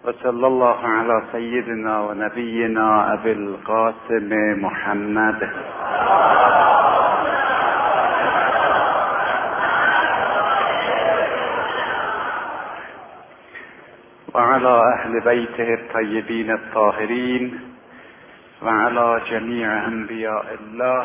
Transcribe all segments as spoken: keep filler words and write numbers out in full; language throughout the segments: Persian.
وصلى الله على سيدنا ونبينا أبي القاسم محمد وعلى أهل بيته الطيبين الطاهرين وعلى جميع أنبياء الله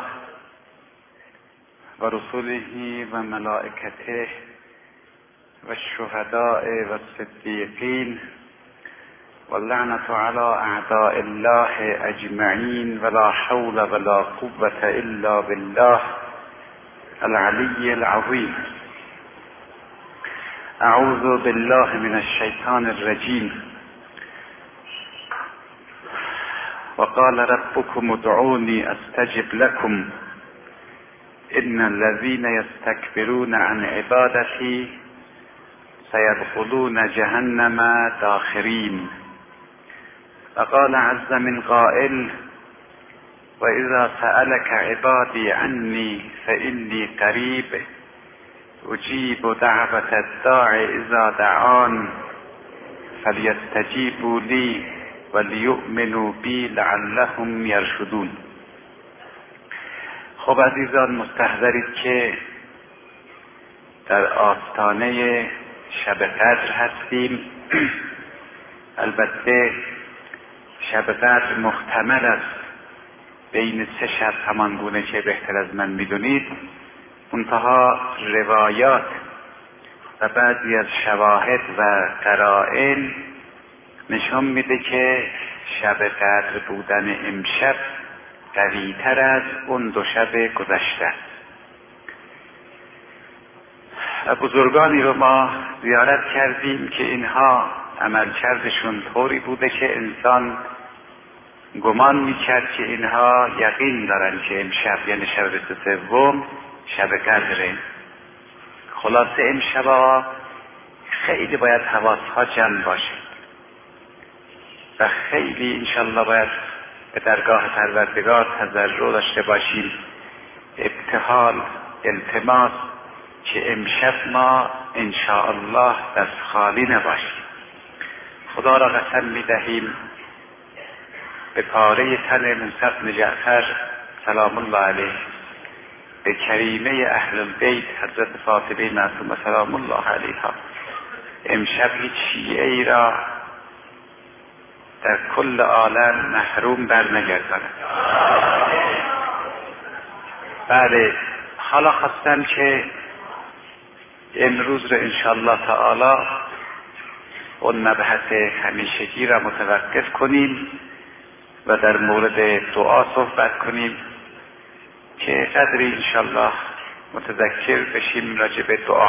ورسله وملائكته والشهداء والصديقين واللعنة على أعداء الله أجمعين ولا حول ولا قوة إلا بالله العلي العظيم. أعوذ بالله من الشيطان الرجيم. وقال ربكم ادعوني أستجب لكم إن الذين يستكبرون عن عبادتي سيدخلون جهنم داخرين. وقال عز من قائل وإذا سألك عبادي عني فإني قريب أجيب دعوة الداع إذا دعان فليستجيبوا لي وليؤمنوا بي لعلهم يرشدون. خب عزیزان، مستحضرید که در آستانه شب قدر هستیم. البته شب قدر محتمل است بین سه شب همان گونه که بهتر از من میدونید، منتها روایات و بعضی از شواهد و قرائن نشان میده که شب قدر بودن امشب قوی‌تر از اون دو شب گذشته. بزرگانی رو ما زیارت کردیم که اینها عملکردشون طوری بوده که انسان گمان میکرد که اینها یقین دارن که امشب یعنی شب بیست و سوم شب قدره. خلاصه امشب خیلی باید حواسها جمع باشه و خیلی انشالله باید به درگاه پروردگار تضرع داشته باشیم، ابتهال، التماس که امشب ما انشاءالله دست خالی نباشیم. خدا را قسم میدهیم به پاره تن موسی بن جعفر سلام الله علیه، به کریمه اهل البیت حضرت فاطمه معصومه سلام الله علیها، امشب هیچ شیعه ای را در کل عالم محروم بر نگرداند. بله، حالا خواستم که امروز رو انشاءالله تعالی اون مبحث همیشگی را متوقف کنیم و در مورد دعا صحبت کنیم که قدری انشاءالله متذکر بشیم راجع به دعا.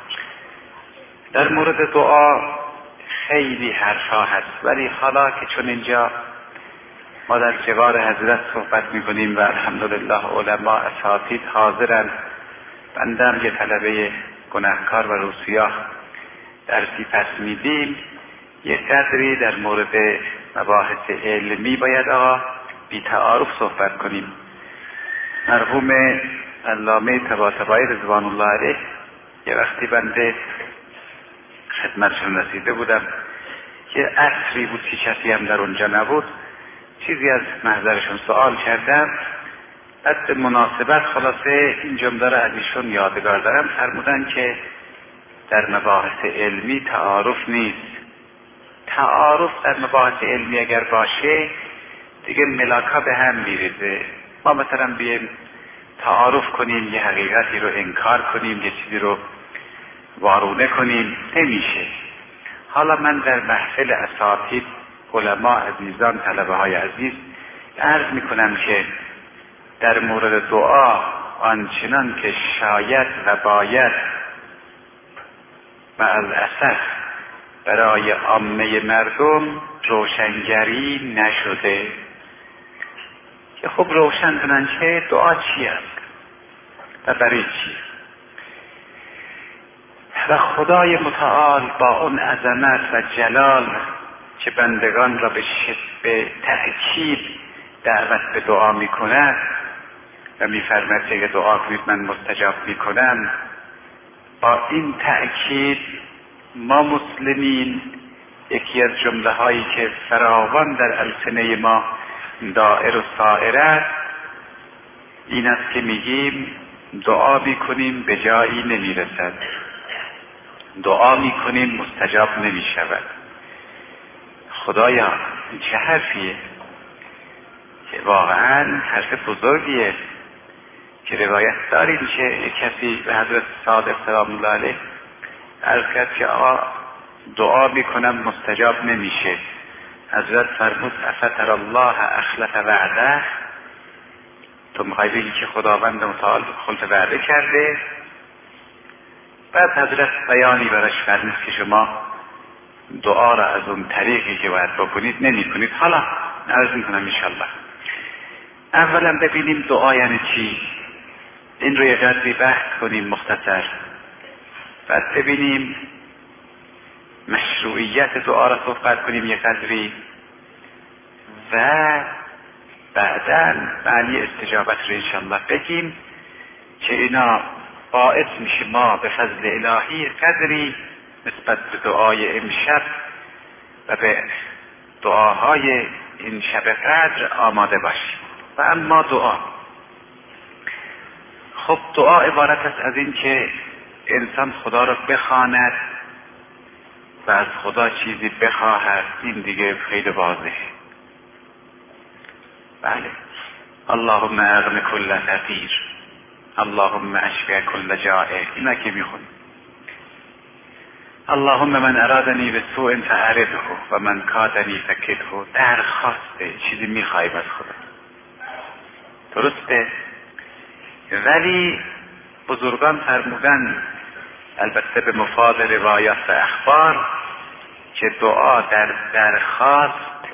در مورد دعا خیلی حرفا هست، ولی حالا که چون اینجا ما در جوار حضرت صحبت میکنیم و الحمدلله علما اساتید حاضرن، بنده هم یه طلبه گناهکار و روسیاه درسی پس میدیم، یه قدری در مورد مباحث علمی باید آقا بی تعارف صحبت کنیم. مرحوم علامه طباطبایی رضوان الله علیه یه وقتی بنده خدمتشون رسیده بودم که عصری بود که کسی هم در اونجا نبود، چیزی از محضرشون سوال کردم، بعد به مناسبت خلاصه این جمله را از ایشون یادگار دارم، فرمودن که در مباحث علمی تعارف نیست. تعارف در مباحث علمی اگر باشه دیگه ملاکا به هم میریزه. ما مثلا بیایم تعارف کنیم یه حقیقتی رو انکار کنیم، یه چیزی رو وارونه کنیم، نمیشه. حالا من در محفل اساتید، علما عزیزان، طلبه های عزیز عرض میکنم که در مورد دعا آنچنان که شاید و باید و الاسف برای عامه مردم روشنگری نشده که خب روشن کنن که دعا چی است و برای چی. و خدای متعال با اون عظمت و جلال که بندگان را به به تأکید دعوت به دعا میکند و میفرماید که دعا کنید من مستجاب میکنم، با این تأکید ما مسلمین یکی از جمله هایی که فراوان در السنه ما دائر و سائر است این است که میگیم دعا میکنیم به جایی نمیرسد، دعا میکنیم مستجاب نمیشود. خدایا این چه حرفیه که واقعا حرف بزرگیه که روایت داریم که یک کسی به حضرت صادق سلام الله علیه عرض کرد که آقا دعا میکنم مستجاب نمیشه. حضرت فرمود افتر الله اخلف وعده، تو میخوای بگی که خداوند متعال خلف وعده کرده؟ بعد حضرت بیانی براش فرمود که شما دعا را از اون طریقی که باید بکنید نمی کنید. حالا عرض میکنم انشالله. اولا ببینیم دعا یعنی چی، این رو یه قدری بحث کنیم مختصر، بعد ببینیم مشروعیت دعا را صحبت کنیم یه قدری و بعداً معنی استجابت رو انشالله بگیم که اینا باعث میشه ما به فضل الهی قدری نسبت به دعای امشب و به دعاهای این شب قدر آماده باشیم. و اما دعا، خب دعا عبارت است از این که انسان خدا را بخواند و از خدا چیزی بخواهد. این دیگه خیلی واضحه. بله، اللهم اغن کل فقیر، اللهم اشفی کل جائع، اینا که میخونیم. اللهم من ارادنی به سوء فاعرضه و من کادنی فکده، درخواسته، چیزی میخوایم از خدا، درسته؟ ولی بزرگان فرمودن، البته به مفاد روایات و اخبار، که دعا در درخواست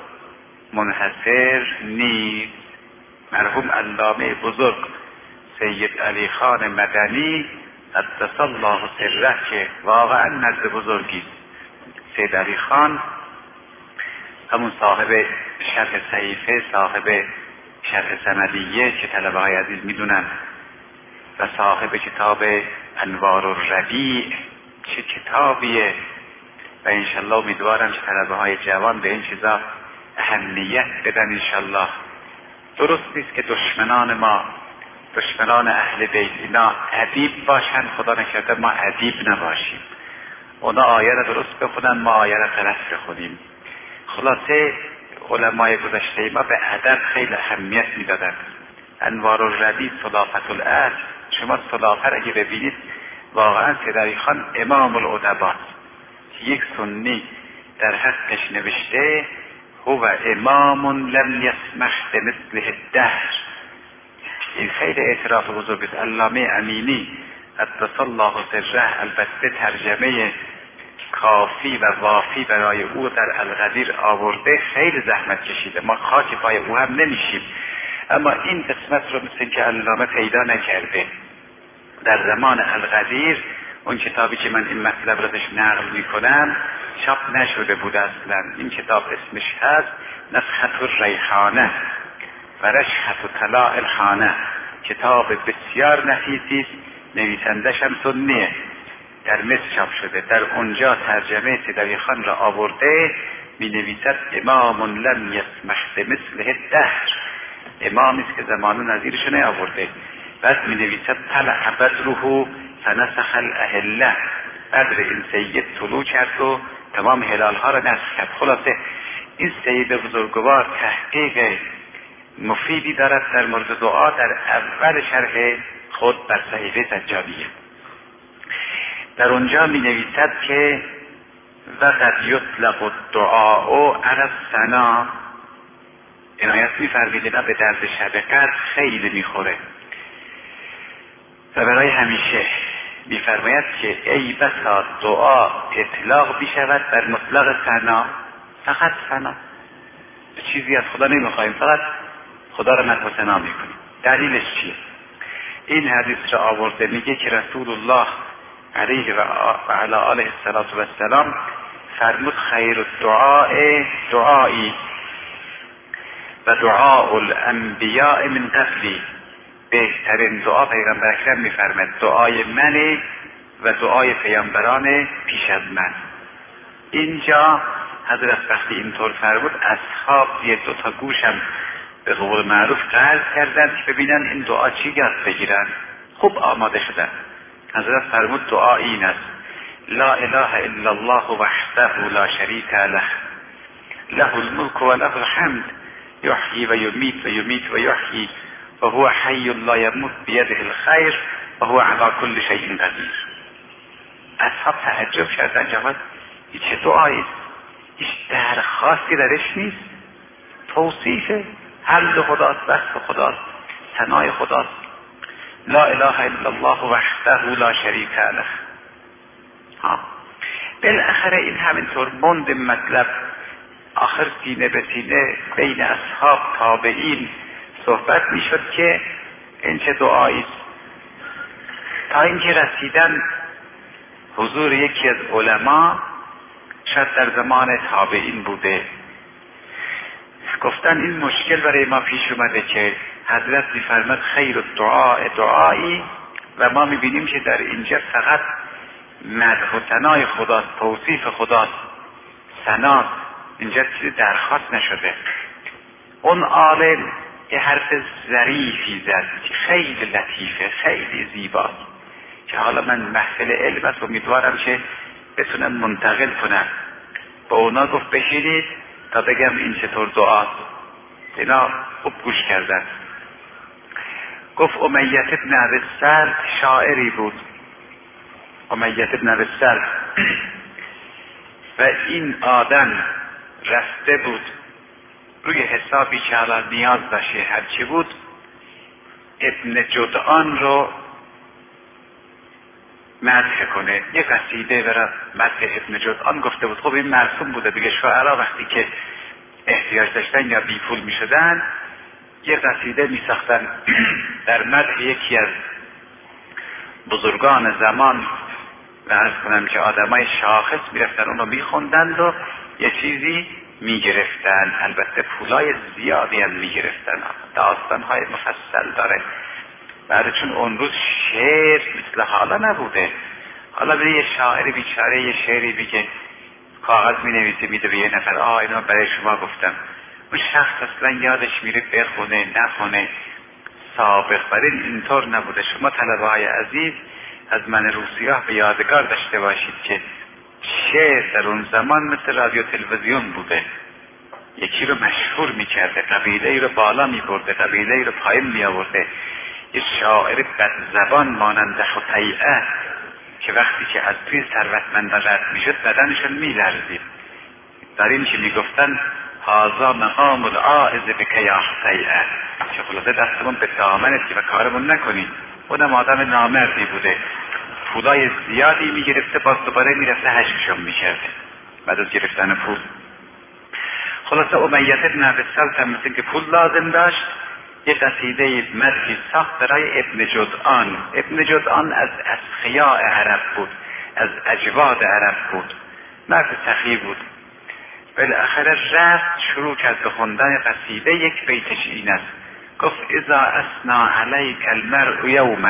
منحصر نیست. مرحوم علامه بزرگ سید علی خان مدنی قدس الله سره که واقعا نزد بزرگی، سید علی خان همون صاحب شرح صحیفه، صاحب شرح سندیه که طلبه های عزیز میدونن، و صاحب کتاب انوار الربیع، چه کتابیه. و انشالله امیدوارم که طلبه های جوان به این چیزا اهمیت بدن انشالله. درست نیست که دشمنان ما، دشمنان اهل بیت، اینا ادیب باشن، خدا نکرده ما ادیب نباشیم. اونا آیه را درست بخونن، ما آیه را غلط بخونیم. خلاصه علمای گذشته ما به ادب خیلی اهمیت میدادن. انوار الربیع صلافت الاصل، شما صلافه را اگه ببینید واقعا سید علی خان امام الادباست. یک سنی در حقش نوشته هو امام لم یسمح بمثله الدهر. این خیلی اعتراف بزرگ است. علامه امینی قدس الله سره البته ترجمه کافی و وافی برای او در الغدیر آورده، خیلی زحمت کشیده، ما خاک پای او هم نمیشیم، اما این قسمت رو مثل که علامه پیدا نکرده. در زمان الغدیر اون کتابی که من این مطلب رو بهش نقل میکنم چاپ نشده بود اصلا. این کتاب اسمش هست نفحة الریحانه و رشحة طلاء الخانه، کتاب بسیار نفیسی است، نویسندش هم سنیه، در مصر چاپ شده. در اونجا ترجمه سید علی خان را آورده، می نویسد امام لم یسمح بمثله الدهر، امامی است که زمانه نظیرش نیاورده. بعد می نویسد طلع بدره فنسخ الاهله، بدر این سید طلوع کرد و تمام هلال ها را نسخ کرد. خلاصه این سید بزرگوار تحقیق مفیدی دارد در مورد دعا در اول شرح خود بر صحیفه سجادیه. در اونجا می نویسد که وقد یطلق الدعاء علی الثنا، عنایت می فرمید به درد شب قدر خیلی میخوره و برای همیشه می فرماید که ای بسا دعا اطلاق بیشود بر مطلق ثنا، فقط ثنا، چیزی از خدا نمیخوایم، فقط خدا را مدح و ثنا میکنیم. دلیلش چیه؟ این حدیث را آورده، میگه که رسول الله علیه و علی آله السلام فرمود خیر الدعاء دعایی و دعاء الانبیاء من قبلی، بهترین دعا پیغمبر اکرم میفرماید دعای منه و دعای پیامبران پیش از من. اینجا حضرت وقتی اینطور فرمود اصحاب یه دوتا گوشم به قول معروف قرض کردن که ببینن این دعا چی یاد بگیرن. خوب آماده شدن. حضرت فرمود دعا این است: لا اله الا الله وحده لا شریک له له الملك و له الحمد یحیی و یمیت و یمیت و یحیی و هو حی لا یموت بیده الخیر و هو علی کل شیء قدیر. اصحاب تعجب کردن، جواد این چه دعایی است؟ هیچ درخواستی درش نیست، توصیف حمد خداست، وصف خداست، ثنای خداست. لا اله الا الله وحده لا شریک له. ها بالاخره این همینطور موند مطلب، آخر سینه به سینه بین اصحاب تابعین صحبت میشد که این چه دعایی است، تا اینکه رسیدن حضور یکی از علما، شاید در زمان تابعین بوده. گفتن این مشکل برای ما پیش اومده که حضرت میفرماد خیر الدعاء دعایی و ما میبینیم که در اینجا فقط مدح و ثنای خداست، توصیف خداست، ثنا، اینجا چیزی درخواست نشده. اون عالم یه حرف ظریفی زد که خیلی لطیفه، خیلی زیباست، که حالا من محفل علم است، امیدوارم که بتونم منتقل کنم. با اونا گفت بشینید تا بگم این چطور دعاست. اینا خوب گوش کردن. گفت امیت ابن ابی السلط شاعری بود، امیت ابن ابی السلط، و این آدم رفته بود روی حسابی که الان نیاز داشته هرچی بود ابن جدعان رو مدح کنه. یه قصیده برای مدح ابن جدعان گفته بود. خب این مرسوم بوده دیگه، شاعرها وقتی که احتیاج داشتن یا بی پول می شدن یه قصیده می ساختن در مدح یکی از بزرگان زمان و عرض کنم که آدمای شاخص می رفتن اون رو می خوندن و یه چیزی می گرفتن. البته پولای زیادی هم می گرفتن، داستانهای مفصل داره. برای چون اون روز شعر مثل حالا نبوده. حالا به یه شاعر بیچاره یه شعری بگه، کاغذ می نویسه میده به یه نفر، آه اینو برای شما گفتم، اون شخص اصلا یادش میره بخونه نخونه. سابق بر این اینطور نبوده. شما طلبه های عزیز از من روسیاه به یادگار داشته باشید که شعر در اون زمان مثل رادیو تلویزیون بوده. یکی رو مشهور میکرده، قبیله ای رو بالا میبرده، قبیله ای رو پایین میآورده. یه شاعر بد زبان مانند خطیئه که وقتی که از توی ثروتمندان رد میشد بدنشون میلرزید. در این که میگفتن هذا مقام العائز بک یا خطیئه، که خلاصه دستمون به دامنت که و کارمون نکنی. اونم آدم نامردی بوده، پولای زیادی میگرفته، باز دوباره میرفته حشمشون میکرده بعد از گرفتن پول. خلاصه امیت ابن ابی السلط هم مثل که پول لازم داشت، یه قصیده مدحی ساخت برای ابن جدعان. ابن جدعان از اصفیاء عرب بود، از اجواد عرب بود، مرد سخی بود. بالاخره رفت شروع کرد به خوندن قصیده. یک بیتش این است، گفت اذا اثنا علیک المرء یوما،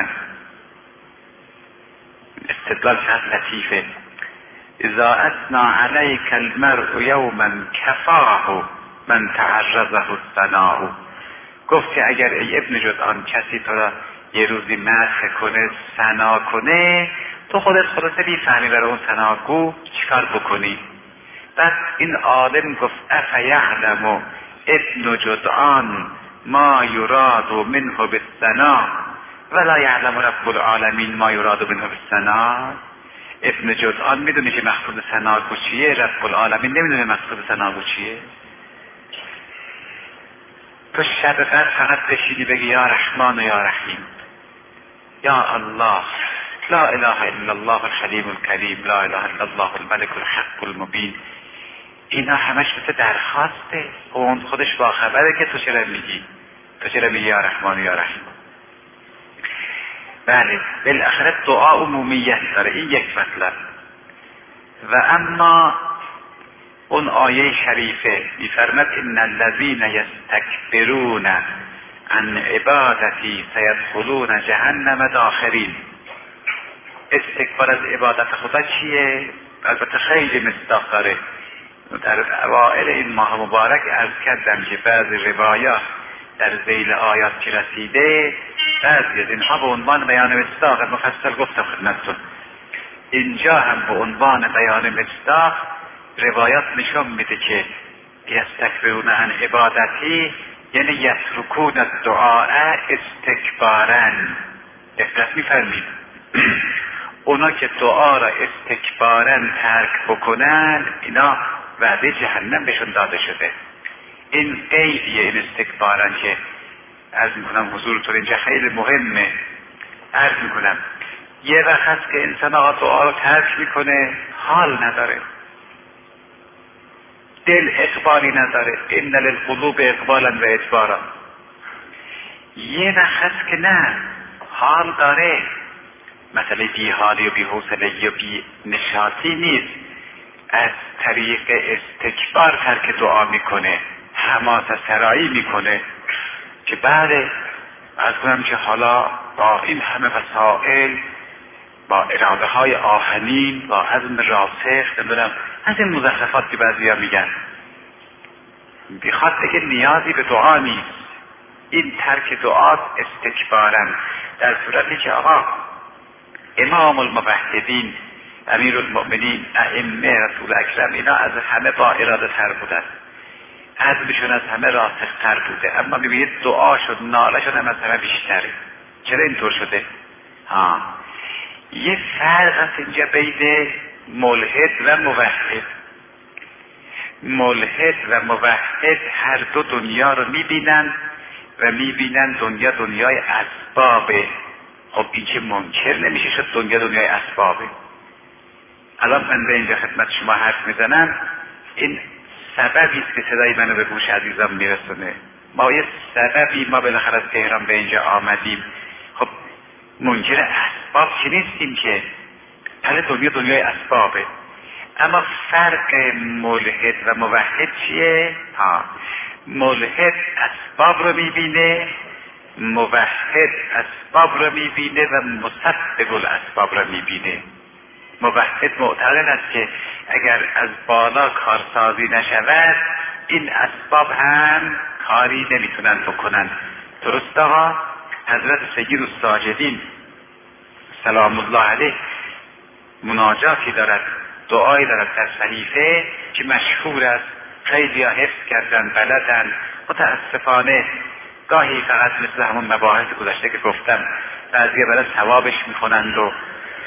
استدلال چقدر لطیفه، اذا اثنا علیک المرء یوما کفاه من تعرضه الثناء. گفت که اگر ای ابن جدعان کسی تو را یه روزی مدح کنه، ثنا کنه، تو خودت خلاصه بیفهمی برای اون ثناگو چیکار بکنی. بعد این عالم گفت افیعلم ابن جدعان ما یراد منه بالثنا ولا یعلم رب العالمین ما یراد منه بالثنا. ابن جدعان میدونه که مقصود ثناگو چیه، رب العالمین نمیدونه مقصود ثناگو چیه. تو شب قدر فقط بشینی بگی یا رحمان و یا رحیم، یا الله، لا اله الا الله الحلیم الکریم، لا اله الا الله الملك الحق المبین. اینا همش مثل درخواسته. اون خودش با خبره که تو چرا میگی، تو چرا میگی یا رحمان و یا رحیم. بله، بالاخره دعا عمومیت داره. این یک مطلب. و اما اون آیه شریفه میفرماد ان الذين یستکبرون عن عبادتی سیدخلون جهنم داخرین. استکبار از عبادت خدا چیه؟ البته خیلی مصداق داره. در اوائل این ماه مبارک عرض کردم که بعض روایات در ذیل آیات که رسیده بعضی از اینها به عنوان بیان مصداق مفصل گفتم خدمتتون. اینجا هم به عنوان بیان مصداق روایات نشون میده که یستکبرون عن عبادتی یعنی یترکون الدعاء استکبارا. دقت می‌فرمایید اونا که دعا را استکبارا ترک بکنن اینا وعده جهنم بهشون داده شده. این قیدیه، این استکبارا که عرض میکنم حضورتون اینجا خیلی مهمه. عرض میکنم یه وقت هست که انسان آقا دعا رو ترک میکنه، حال نداره، دل اقبالی نداره، ان للقلوب اقبالا و ادبارا. یه وقت هست که نه، حال داره، مثلا بی حالی و بی حوصله و بی نشاطی نیست، از طریق استکبار ترک دعا میکنه، حماسه سرایی میکنه که بعد از کنم که حالا با این همه وسائل، با اراده های آهنین، با عزم راسخ، نمیدونم از این مزخرفات که بعضیا میگن، بخواد بگه نیازی به دعا نیست، این ترک دعا استکبارن. در صورتی که آقا امام الموحدین، امیر المؤمنین، ائمه، رسول اکرم، اینا از همه با اراده تر بودن، عزمشون از همه راسخ تر بوده، اما میبینید دعاشون، نالشون هم از همه بیشتره. چرا اینطور شده؟ ها یه فرق هست اینجا بین ملحد و موحد. ملحد و موحد هر دو دنیا رو میبینن و میبینن دنیا دنیای اسبابه. خب این که منکر نمیشه شد دنیا دنیای اسبابه. الان من به اینجا خدمت شما حرف میزنم، این سببی است که صدای منو به گوش عزیزم میرسونه. ما یه سببی، ما بالاخره از تهران به اینجا آمدیم، خب منکر اسباب که نیستیم که، هر دنیا دنیای اسبابه. اما فرق ملحد و موحد چیه؟ ها ملحد اسباب رو میبینه، موحد اسباب رو میبینه و مصدق الاسباب رو میبینه. موحد معتقد است که اگر از بالا کارسازی نشود این اسباب هم کاری نمیتونن بکنن. درسته ها؟ حضرت سید الساجدین سلام الله علیه مناجاتی دارد، دعایی دارد در صحیفه که مشهور است، خیلی ها حفظ کردن، بلدن. متاسفانه گاهی فقط مثل همون مباحث گذشته که گفتم بعضی ها برای ثوابش میخونند و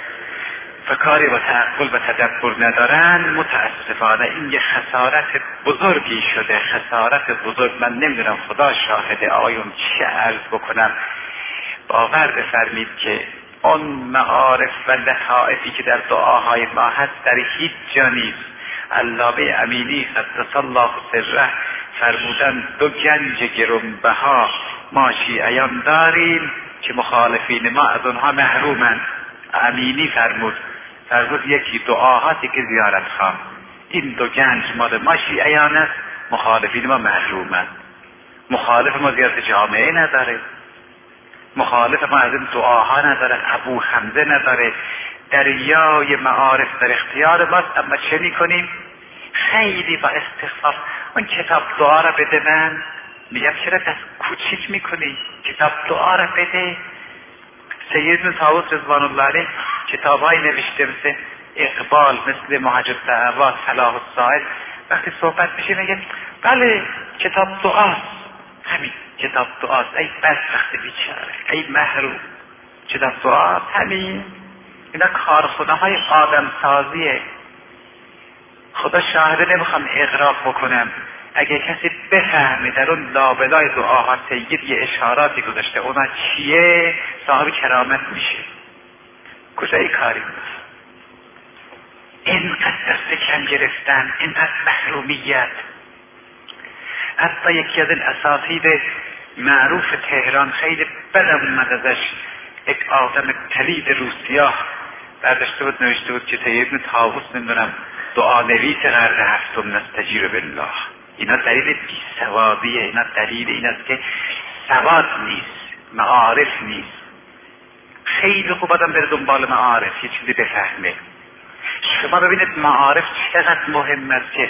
فکاری با تعقل و تدبر ندارن. متاسفانه این یه خسارت بزرگی شده، خسارت بزرگ. من نمیدونم، خدا شاهده آقایون چه عرض بکنم. باور بفرمید که اون معارف و لطائفی که در دعاهای ما هست در هیچ جا نیست. علامه امینی قدس الله سره فرمودن دو گنج گرانبها ما شیعیان داریم که مخالفین ما از اونها محرومند. امینی فرمود فرمود یکی دعاهاتی که زیارت خواه، این دو گنج مال ما شیعیان است، مخالفین ما محرومند. مخالف ما زیارت جامعه نداره، مخالف ما از این دعاها نداره، ابو حمزه نداره، دریای معارف در اختیار ماست. اما چه میکنیم؟ خیلی با استخفاف اون کتاب دعا را بده. من میگم چرا دست کوچیک میکنی؟ کتاب دعا را بده. سید طاووس رضوان الله علیه کتاب‌های نوشته مثل اقبال، مثل محج الدعوات، صلاح السائل. وقتی صحبت میشه میگه بله کتاب دعاست، همین کتاب دعاست. ای بدبخت بیچاره، ای محروم، کتاب دعاست. همین اینا کارخونه های آدم سازیه. خدا شاهده، نمیخوام اغراق بکنم، اگه کسی بفهمه در اون لابلای دعاها سید یه اشاراتی گذاشته اونا چیه، صاحب کرامت میشه. کجای کاری بود؟ اینقدر دست کم گرفتن، اینقدر محرومیت. حتی یکی از این اساتید معروف تهران خیلی بدم اومد ازش، یک آدم پلید روسیاه برداشته بود نوشته بود که سید طاووس نمیدونم دعا نویس قرن هفتم نستجیر بالله. اینا دلیل بیسوادیه، اینا دلیل این است که سواد نیست، معارف نیست. خیلی خوب آدم بره دنبال معارف، یه چیزی بفهمه. شما ببینید معارف چقدر مهم است که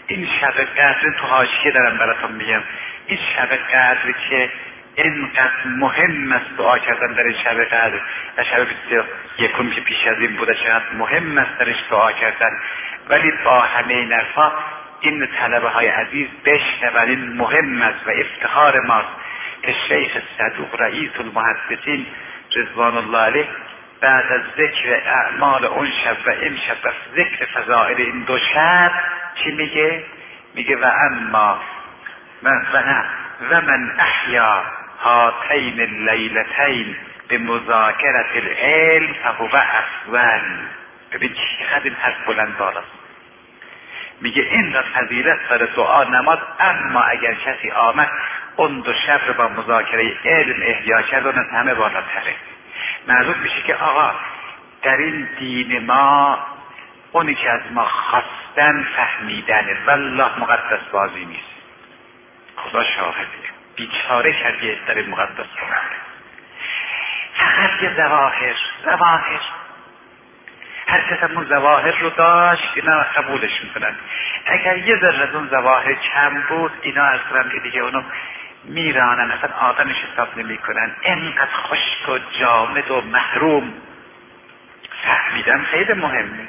این شب قدر تو حاشیه دارم براتون میگم، این شب قدر که اینقدر مهم است دعا کردن در این شب قدر و شب بیست یکم که پیش از این بوده چقدر مهم است درش دعا کردن، ولی با همه این حرفا این طلبه های عزیز بشنون، این مهم است و افتخار ماست که شیخ صدوق رئیس المحدثین رضوان الله علیه بعد از ذکر اعمال اون شب و این شب و ذکر فضائل این دو شب چی میگه؟ میگه و اما من و نه و من احیا هاتین اللیلتین به مذاکرت العلم فهو افضل. ببین چقدر این حرف بلند بالاست. میگه این را فضیلت داره دعا نماز، اما اگر کسی آمد اون دو شب رو با مذاکره علم احیا کرد اون از همه بالاتره. معلوم میشه که آقا در این دین ما اونی که از ما خواستن فهمیدنه، والله مقدس بازی نیست. خدا شاهده بیچاره کردی در این مقدس بازی، فقط یه ظواهر ظواهر هر کس همون ظواهر رو داشت اینا قبولش میکنن. اگر یه ذره از اون ظواهر کم بود اینا از کنم که دیگه اونو میرانن، اصلا آدمش حساب نمی کنن. اینقدر خشک و جامد و محروم. فهمیدن خیلی مهمه.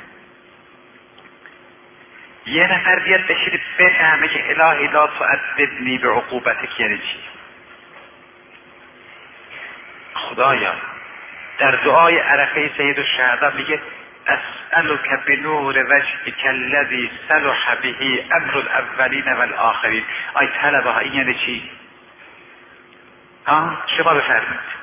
یه نفر بیاد بشید بفهمه که الهی لا تعذبنی به عقوبتک یعنی چی. خدایا در دعای عرفه سید الشهدا میگه اسألک بنور وجهک الذی صلح به امر الاولین والآخرین. آی طلبه ها این یعنی چی؟ ها شما بفرمایید.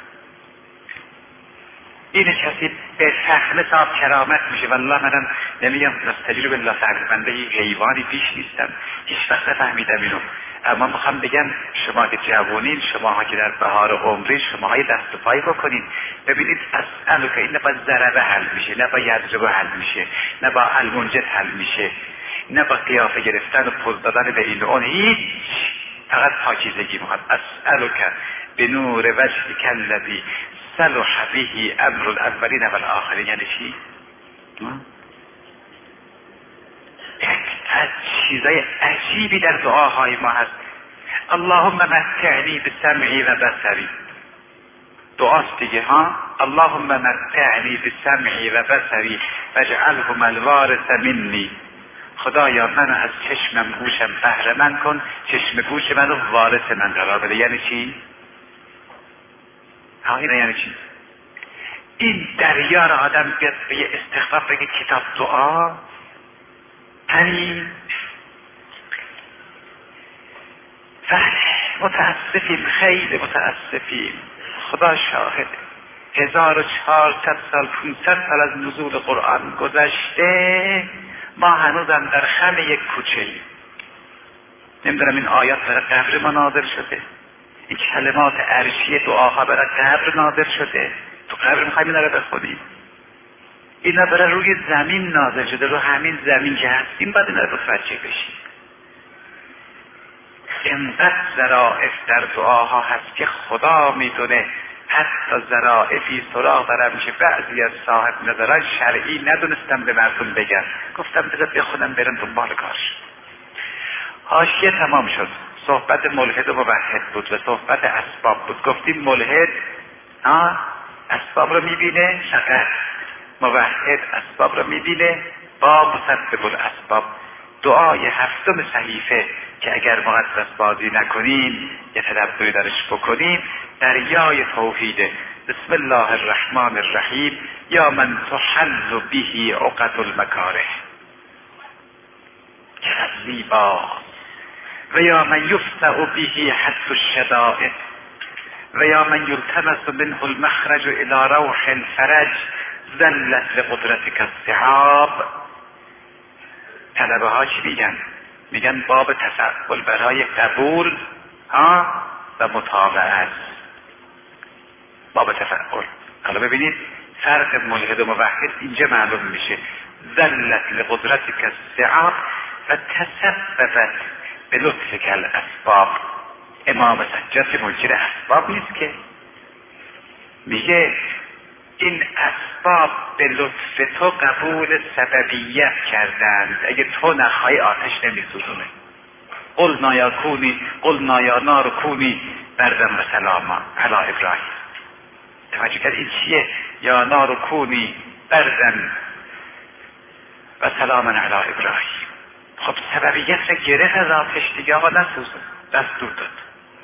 این کسی به فهم صاحب کرامت میشه. والله منم نمیگم نستجیب بالله تعالی، بنده حیوانی بیش نیستم، هیچ وقت نفهمیدم اینو، اما میخوام بگم شما که جوانین، شما که در بهار عمری، شما های دست و پای بکنید. ببینید اسئلو که این نه با ضربه حل میشه، نه با یجربه حل میشه، نه با المنجد حل میشه، نه با قیافه گرفتن و پوز دادن به این اون، هیچ. فقط پاکیزگی میخواد. اسئلو که به نور وجهک الذی صلح به امر الاولین والآخرین یعنی چی؟ یک چیزای عجیبی در دعاهای ما هست. اللهم متعنی بسمعی و بصری. دعاست دیگه ها. اللهم متعنی بسمعی و بصری واجعلهم الوارث منی. خدایا منو از چشمم گوشم بهره مند کن، چشم گوش منو وارث من قرار بده. یعنی چی؟ ها اینه یعنی چی؟ این دریا را آدم بیاد به یه استخفاف بگه کتاب دعا. همین بله متاسفیم، خیلی متاسفیم. خدا شاهد هزار و چهارصد سال پونصد سال از نزول قرآن گذشته، ما هنوزم در خم یک کوچه ایم. نمیدونم این آیات برای قبر ما نازل شده، این کلمات عرشی دعاها برای قبر نازل شده، تو قبر میخوایم اینا رو بخونیم. اینا برای روی زمین نازل شده، رو همین زمین که هستیم باید اینا رو متوجه بشیم. اینقدر ظرائف در دعاها هست که خدا میدونه. حتی ظرائفی سراغ برم میشه بعضی از صاحب نظران شرعی ندونستم به مردم بگم، گفتم بذار بخونم برم دنبال کارش. حاشیه تمام شد. صحبت ملحد و موحد بود و صحبت اسباب بود. گفتیم ملحد ها اسباب رو میبینه فقط، موحد اسباب رو میبینه با مسبب الاسباب. دعای هفتم صحیفه که اگر مقدس بازی نکنیم یه تدبری درش بکنیم، دریای توحیده. بسم الله الرحمن الرحیم یا من تحل به عقد المکاره. چقدر زیبا. و یا من یفتح به حد الشدائد و یا من یلتمس منه المخرج الى روح الفرج ذلت لقدرتک السحاب. طلبه ها چی میگن؟ میگن باب تفعل برای قبول ها و مطابقت. باب تفعل. حالا ببینید فرق ملحد و موحد اینجا معلوم میشه. ذلت لقدرتک السحاب و تسببت به لطفک الاسباب. امام سجاد که منکر اسباب نیست که، میگه این اسباب به لطف تو قبول سببیت کردند، اگه تو نخواهی آتش نمیسوزونه. قل نایا کونی قل نایا نار کونی بردم و سلاما علی ابراهیم. توجه کرد این چیه؟ یا نار کونی بردن و سلاما علی ابراهیم. خب سببیت را گرفت از آتش دیگه، آقا نسوزون، دست دور داد.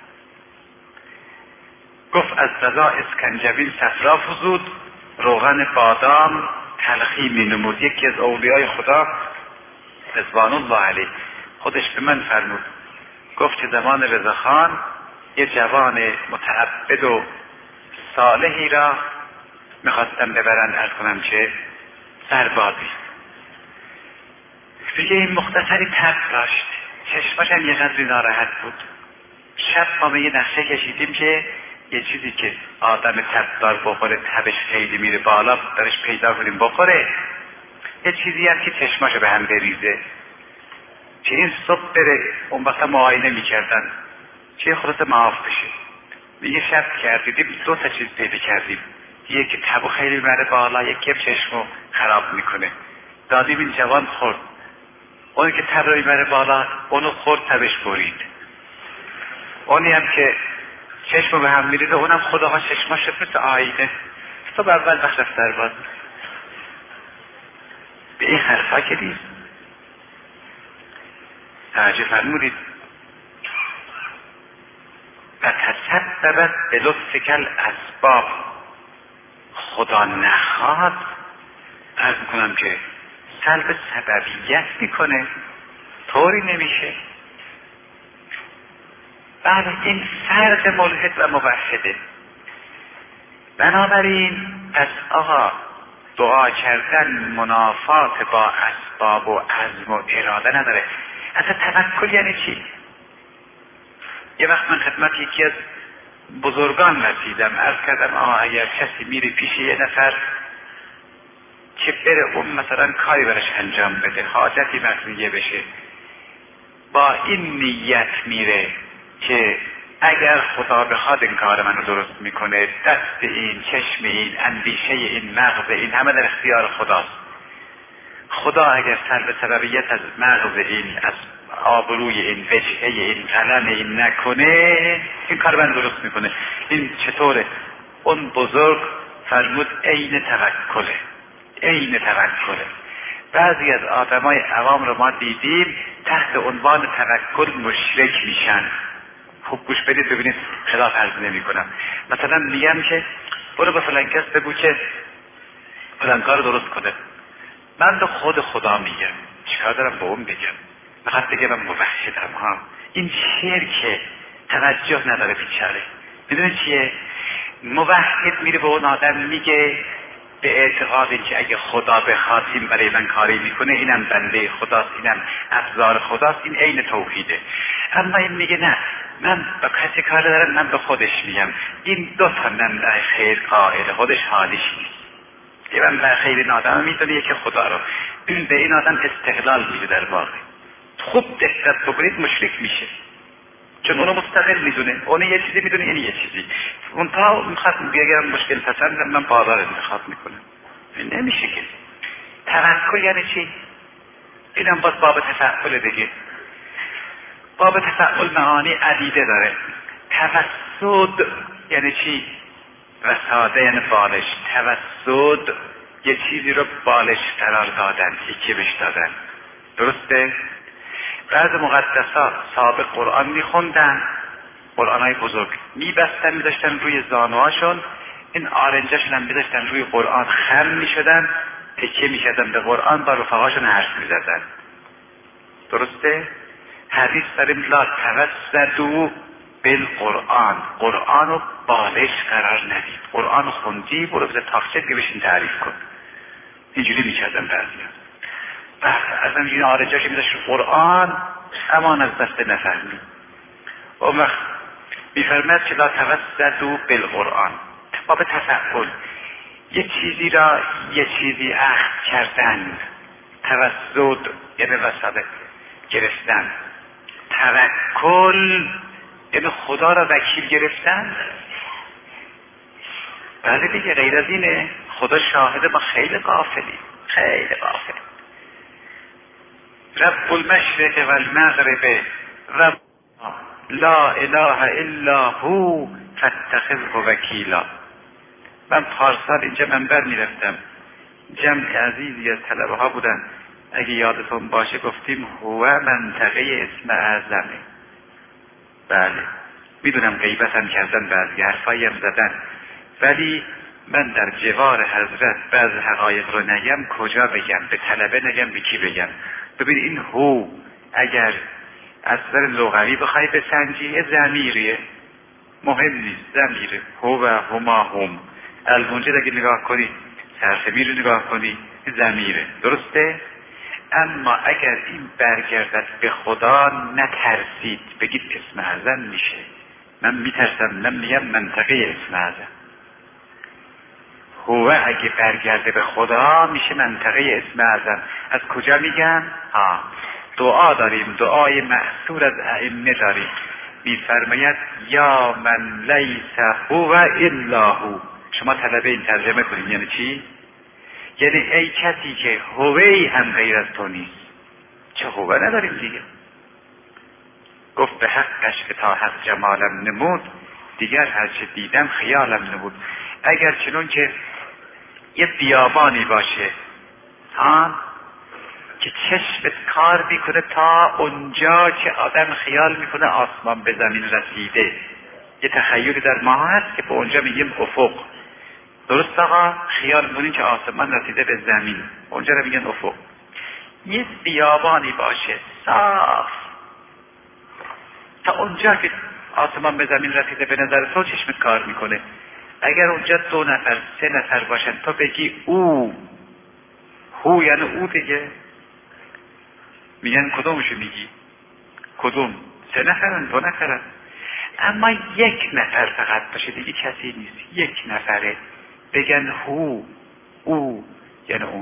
گفت از غذا اسکنجبین صفرا فزود، روغن بادام تلخی می نمود. یکی از اولیای خدا رضوان الله علیه خودش به من فرمود، گفت که زمان رضاخان یه جوان متعبد و صالحی را میخواستم ببرن ارز کنم که سربازی. دیگه این مختصری تب داشت، چشماش هم یه قدری ناراحت بود. شب ما به یه نقشه کشیدیم که یه چیزی که آدم تبدار بخوره تبش خیلی میره بالا درش پیدا کنیم بخوره، یه چیزی هم که چشماشو به هم بریزه، که این صبح بره اون وقتا معاینه میکردن که خلاص معاف بشه. یه شب کردیم دو تا چیز پیدا کردیم، یکی که تبو خیلی میره بالا، یکی که چشمو خراب میکنه. دادیم این جوان خورد، اونی که تب رو میبره بالا اونو خورد تبش برید، اونی هم که چشمو به هم میریزه اونم خداها چشماش شد مثل آینه. تو اول وقت رفت در باز به این حرفا که دید توجه فرمودید. و تصدبت به لطف کل اسباب، خدا نخواد عرض میکنم که سلب سببیت میکنه، طوری نمیشه. بله این فرد ملحد و موحده. بنابراین پس آقا دعا کردن منافات با اسباب و عزم و اراده نداره. اصلا توکل یعنی چی؟ یه وقت من خدمت یکی از بزرگان رسیدم، عرض کردم آقا اگر کسی میره پیش یه نفر که بره اون مثلا کاری برش انجام بده، حاجتی مقضیه بشه، با این نیت میره که اگر خدا بخواد این کار منو درست میکنه، دست این، چشم این، اندیشه این، مغز این همه در اختیار خداست. خدا اگر سلب سببیت از مغز این، از آبروی این، وجهه این، قلم این نکنه، این کار من درست میکنه. این چطوره؟ اون بزرگ فرمود عین توکله، عین توکله. بعضی از آدمای عوام رو ما دیدیم تحت عنوان توکل مشرک میشن. خوب گوش بدید ببینید، خلاف عرض نمی کنم. مثلا میگم که برو به فلان کس بگو که فلان کار درست کنه. من به خود خدا میگم، چیکار دارم به اون بگم؟ فقط بگم من موحدم ها. این شرکه، توجه نداره بیچاره. میدونه چیه؟ موحد میره به اون آدم میگه به اعتقاد اینکه اگه خدا بخواد این برای من کاری میکنه، اینم بنده خداست، اینم ابزار خداست، این عین توحیده. اما این میگه نه، من با کسی کار دارم، من به خودش میگم. این دو تا منبع خیر قائل، خودش حالیش نیست. یه منبع خیر این آدم میدونه یکی خدا رو، به این آدم استقلال میده. در واقع خوب دقت بکنید مشرک میشه، چون اونو مستقل میدونه، اون یه چیزی میدونه، این یه چیزی. اون تا میخواد بگم مشکل پسند، من بازار انتخاب میکنم. این نمیشه که. توکل یعنی چی؟ اینم باز باب تفعل دیگه. باب تفعل معانی عدیده داره. توسد یعنی چی؟ وساده یعنی بالش. توسد یه چیزی رو بالش قرار دادن، یکی بهش دادن. درسته؟ بعض مقدسات سابق قرآن میخوندن، قرآن های بزرگ میبستن میداشتن روی زانوهاشون، این آرنجاشون هم میداشتن روی قرآن خم میشدن، تکیه میکردن به قرآن، با رفقاشون حرف میزدن. درسته؟ حدیث داریم لا توسدوا بالقرآن، قرآن رو بالش قرار ندید. قرآن خوندی برو بزر تاخچه که بشین تعریف کن. اینجوری میکردن بعضی هم. از این آرنجاش میداشت قرآن، امان از دست نفهمی. اون وقت میفرمد که لا توسدوا بالقرآن. باب تفعل یه چیزی را یه چیزی عهد کردن. توسد یعنی وساده گرفتن. توکل یعنی خدا را وکیل گرفتن. بله دیگه، غیر از اینه. خدا شاهده ما خیلی غافلیم، خیلی غافلیم. رب المشرق و المغرب رب لا اله الا هو فاتخذه وکیلا. من پارسال اینجا منبر میرفتم، جمع عزیزی از طلبه ها بودن، اگه یادتون باشه گفتیم هو منطقه اسم اعظمه. بله میدونم غیبت هم کردن، بعضی حرفایی هم زدن، ولی من در جوار حضرت بعض حقایق رو نگم کجا بگم؟ به طلبه نگم، به کی بگم؟ ببین این هو اگر از نظر لغوی بخوای بسنجی یه ضمیریه، مهم نیست، ضمیره. هو و هما هم المنجد اگه نگاه کنی، سرسمی رو نگاه کنی، ضمیره، درسته؟ اما اگر این برگردد به خدا نترسید، بگید اسم اعظم میشه. من میترسم، من میگم منطقه اسم اعظم. هو اگه برگرده به خدا میشه منطقه اسم اعظم. از کجا میگم؟ ها دعا داریم، دعای مأثور از ائمه داریم، میفرماید یا من لیس هو الا هو. شما طلبه این ترجمه کنید یعنی چی؟ یعنی ای کسی که هوی هم غیر از تو نیست. چه هوه نداریم دیگه. گفت به حقش که تا حق جمالم نمود، دیگر هرچه دیدم خیالم نمود. اگر چنون که یه بیابانی باشه ها که چشمت کار میکنه تا اونجا که آدم خیال میکنه آسمان به زمین رسیده، یه تخیلی در ما هست که به اونجا میگیم افق. درست آقا؟ خیال میکنین که آسمان رسیده به زمین، اونجا رو میگن افق. یه بیابانی باشه صاف تا اونجا که آسمان به زمین رسیده، به نظر تو چشمت کار میکنه. اگر اونجا دو نفر سه نفر باشن تو بگی او، هو یعنی او دیگه. میگن کدومشو میگی؟ کدوم؟ سه نفرن، دو نفرن. اما یک نفر فقط باشه دیگه کسی نیست، یک نفره، بگن هو، او یعنی اون.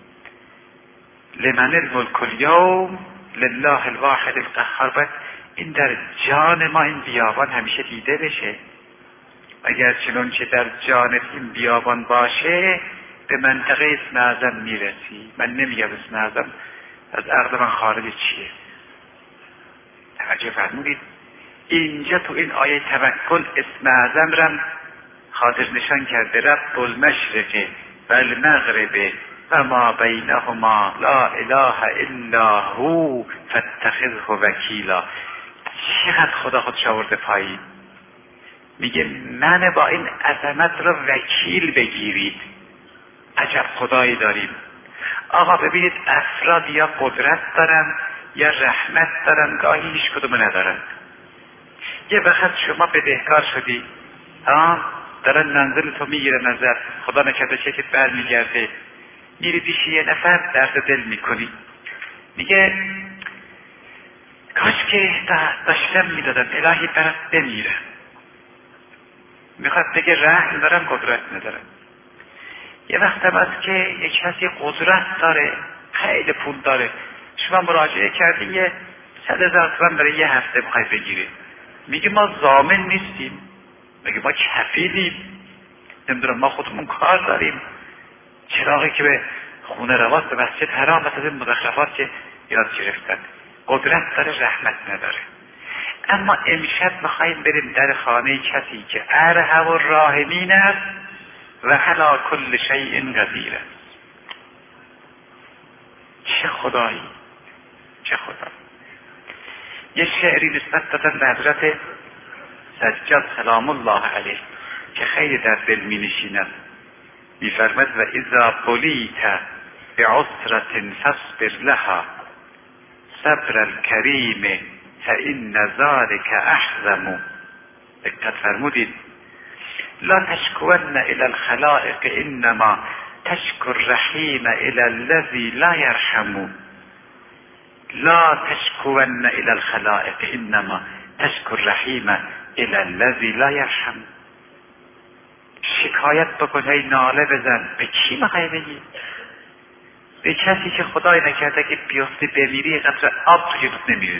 لمن الملک الیوم لله الواحد القهار. باید این در جان ما این بیابان همیشه دیده بشه. اگر چنون که در جانت این بیابان باشه به منطقه اسم اعظم میرسی. من نمیگم اسم اعظم از عقل من خارج چیه. توجه فرمودید؟ اینجا تو این آیه توکل اسم اعظم رم خاطر نشان کرده. رب المشرق و المغرب و ما بینهما لا اله الا هو فاتخذه وکیلا. چقدر خدا خودش آورده پایین، میگه من با این عظمت رو وکیل بگیرید. عجب خدایی داریم. آقا ببینید افراد یا قدرت دارن یا رحمت دارن، گاهی هیچ کدوم ندارن. یه وقت شما بدهکار شدی، ها دارن منزل تو میگیرن ازت، خدا نکرده چکت بر میگرده، میری پیش یه نفر درد دل میکنی، میگه کاش که داشتم میدادم، الهی برات بمیرم. میخواد بگه رحم دارم قدرت ندارم. یه وقت هم هست که یک کسی قدرت داره، خیلی پول داره، شما مراجعه کردی یه صد هزار تومن برای یه هفته بخوای بگیری، میگه ما ضامن نیستیم، میگه ما کفیلیم، نمیدونم ما خودمون کار داریم، چراغی که به خونه رواز به مسجد حرام، مثلا این مزخرفات که یاد گرفتن. قدرت داره، رحمت نداره. اما امشب میخواییم بریم در خانه کسی که ارحم الراحمین است و علی کل شیء قدیر است. چه خدایی، چه خدا. یه شعری نسبت دادن به حضرت سجاد سلام الله علیه که خیلی در دل می نشیند. می فرمد و اذا بلیت بعسرة فاصبر لها صبر الکریم فإن ذلك احزم. دقت فرمودید. لا تشکون الى الخلائق انما تشکو الرحیم الى الذی لا یرحم. لا تشکون الى الخلائق انما تشکو الرحیم الى الذی لا یرحم. شکایت بکن، هی ناله بزن. به کی میخوای بگی؟ به کسی که خدای نکرده که بیفته بمیری قطره آب توی دوست نمیره.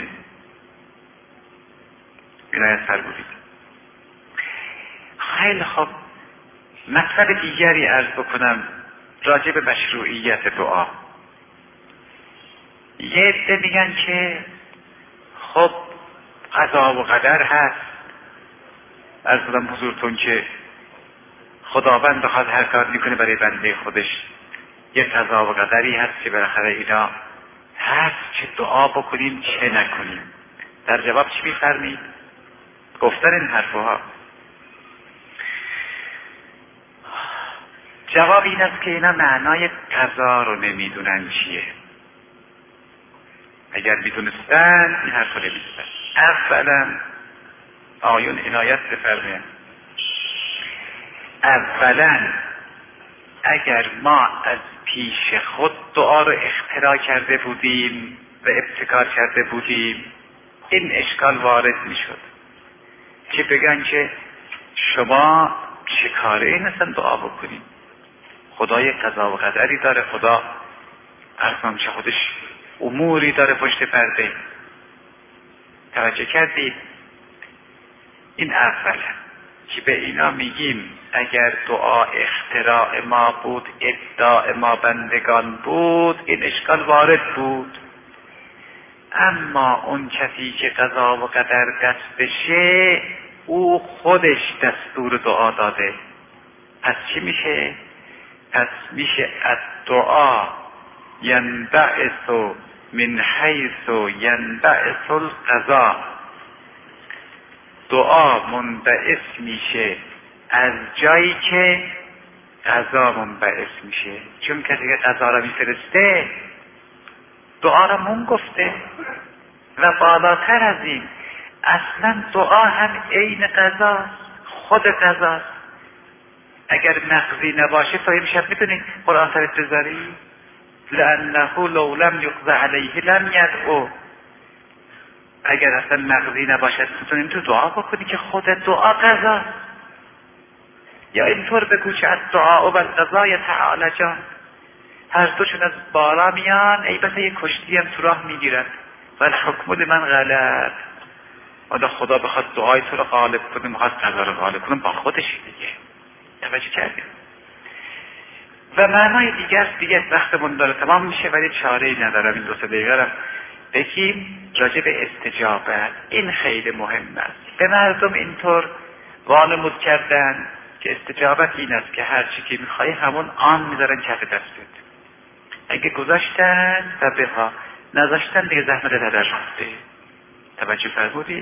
عنایت فرمودید. خیلی خوب، مطلب دیگری عرض بکنم راجع به مشروعیت دعا. یه عده میگن که خب قضا و قدر هست، عرض بودم حضورتون که خداوند بخواد هر کار میکنه برای بنده خودش، یه قضا و قدری هست که بالاخره اینا هست چه دعا بکنیم چه نکنیم. در جواب چی میفرمید؟ گفتن این حرفها جواب این است که اینا معنای قضا رو نمیدونن چیه. اگر میدونستن این حرف رو نمیدونن. اولا آیون عنایت بفرمایند، اولا اگر ما از پیش خود دعا رو اختراع کرده بودیم و ابتکار کرده بودیم این اشکال وارد میشد که بگن که شما چه کاره این اصلا دعا بکنیم، خدای قضا و قدری داره، خدا ارزم چه خودش اموری داره پشت پرده. توجه کردید؟ این اولا که به اینا میگیم اگر دعا اختراع ما بود، ادعاء ما بندگان بود، این اشکال وارد بود. اما اون کسی که قضا و قدر دستشه او خودش دستور دعا داده، پس چی میشه؟ پس میشه الدعا ینبعث من حیث ینبعث القضا. دعا منبعث میشه از جایی که قضا منبعث میشه، چون کسی که قضا را میفرسته دعا را من گفته. و بالاتر از این اصلا دعا هم عین قضاست، خود قضاست. اگر نقضی نباشه تا امشب میتونید قرآن سرت بذاری لأنه لو لم یقضى علیه لم یدعو. اگر اصلا نقضی نباشد میتونید تو دعا بکنی که خود دعا قضاست. یا اینطور بگو که الدعاء و القضاء یتعالجان، هر دوشون از بالا میان، ای بسا یک کشتی هم تو راه میگیرن و الحکم لمن غلب. حالا خدا بخواد دعای تو رو غالب کنه، میخواد قضا رو غالب کنه با خودش دیگه. توجه کردیم؟ و معنای دیگر دیگه وقتمون داره تمام میشه ولی چاره ای ندارم این دو سه دقیقه رو بگیم راجع به استجابت. این خیلی مهم است. به مردم اینطور وانمود کردن که استجابت این است که هر چی که میخوای همون آن میذارن کف دستت. اگه گذاشتن و بها نذاشتن دیگه زحمت در رفته. توجه فرمودید؟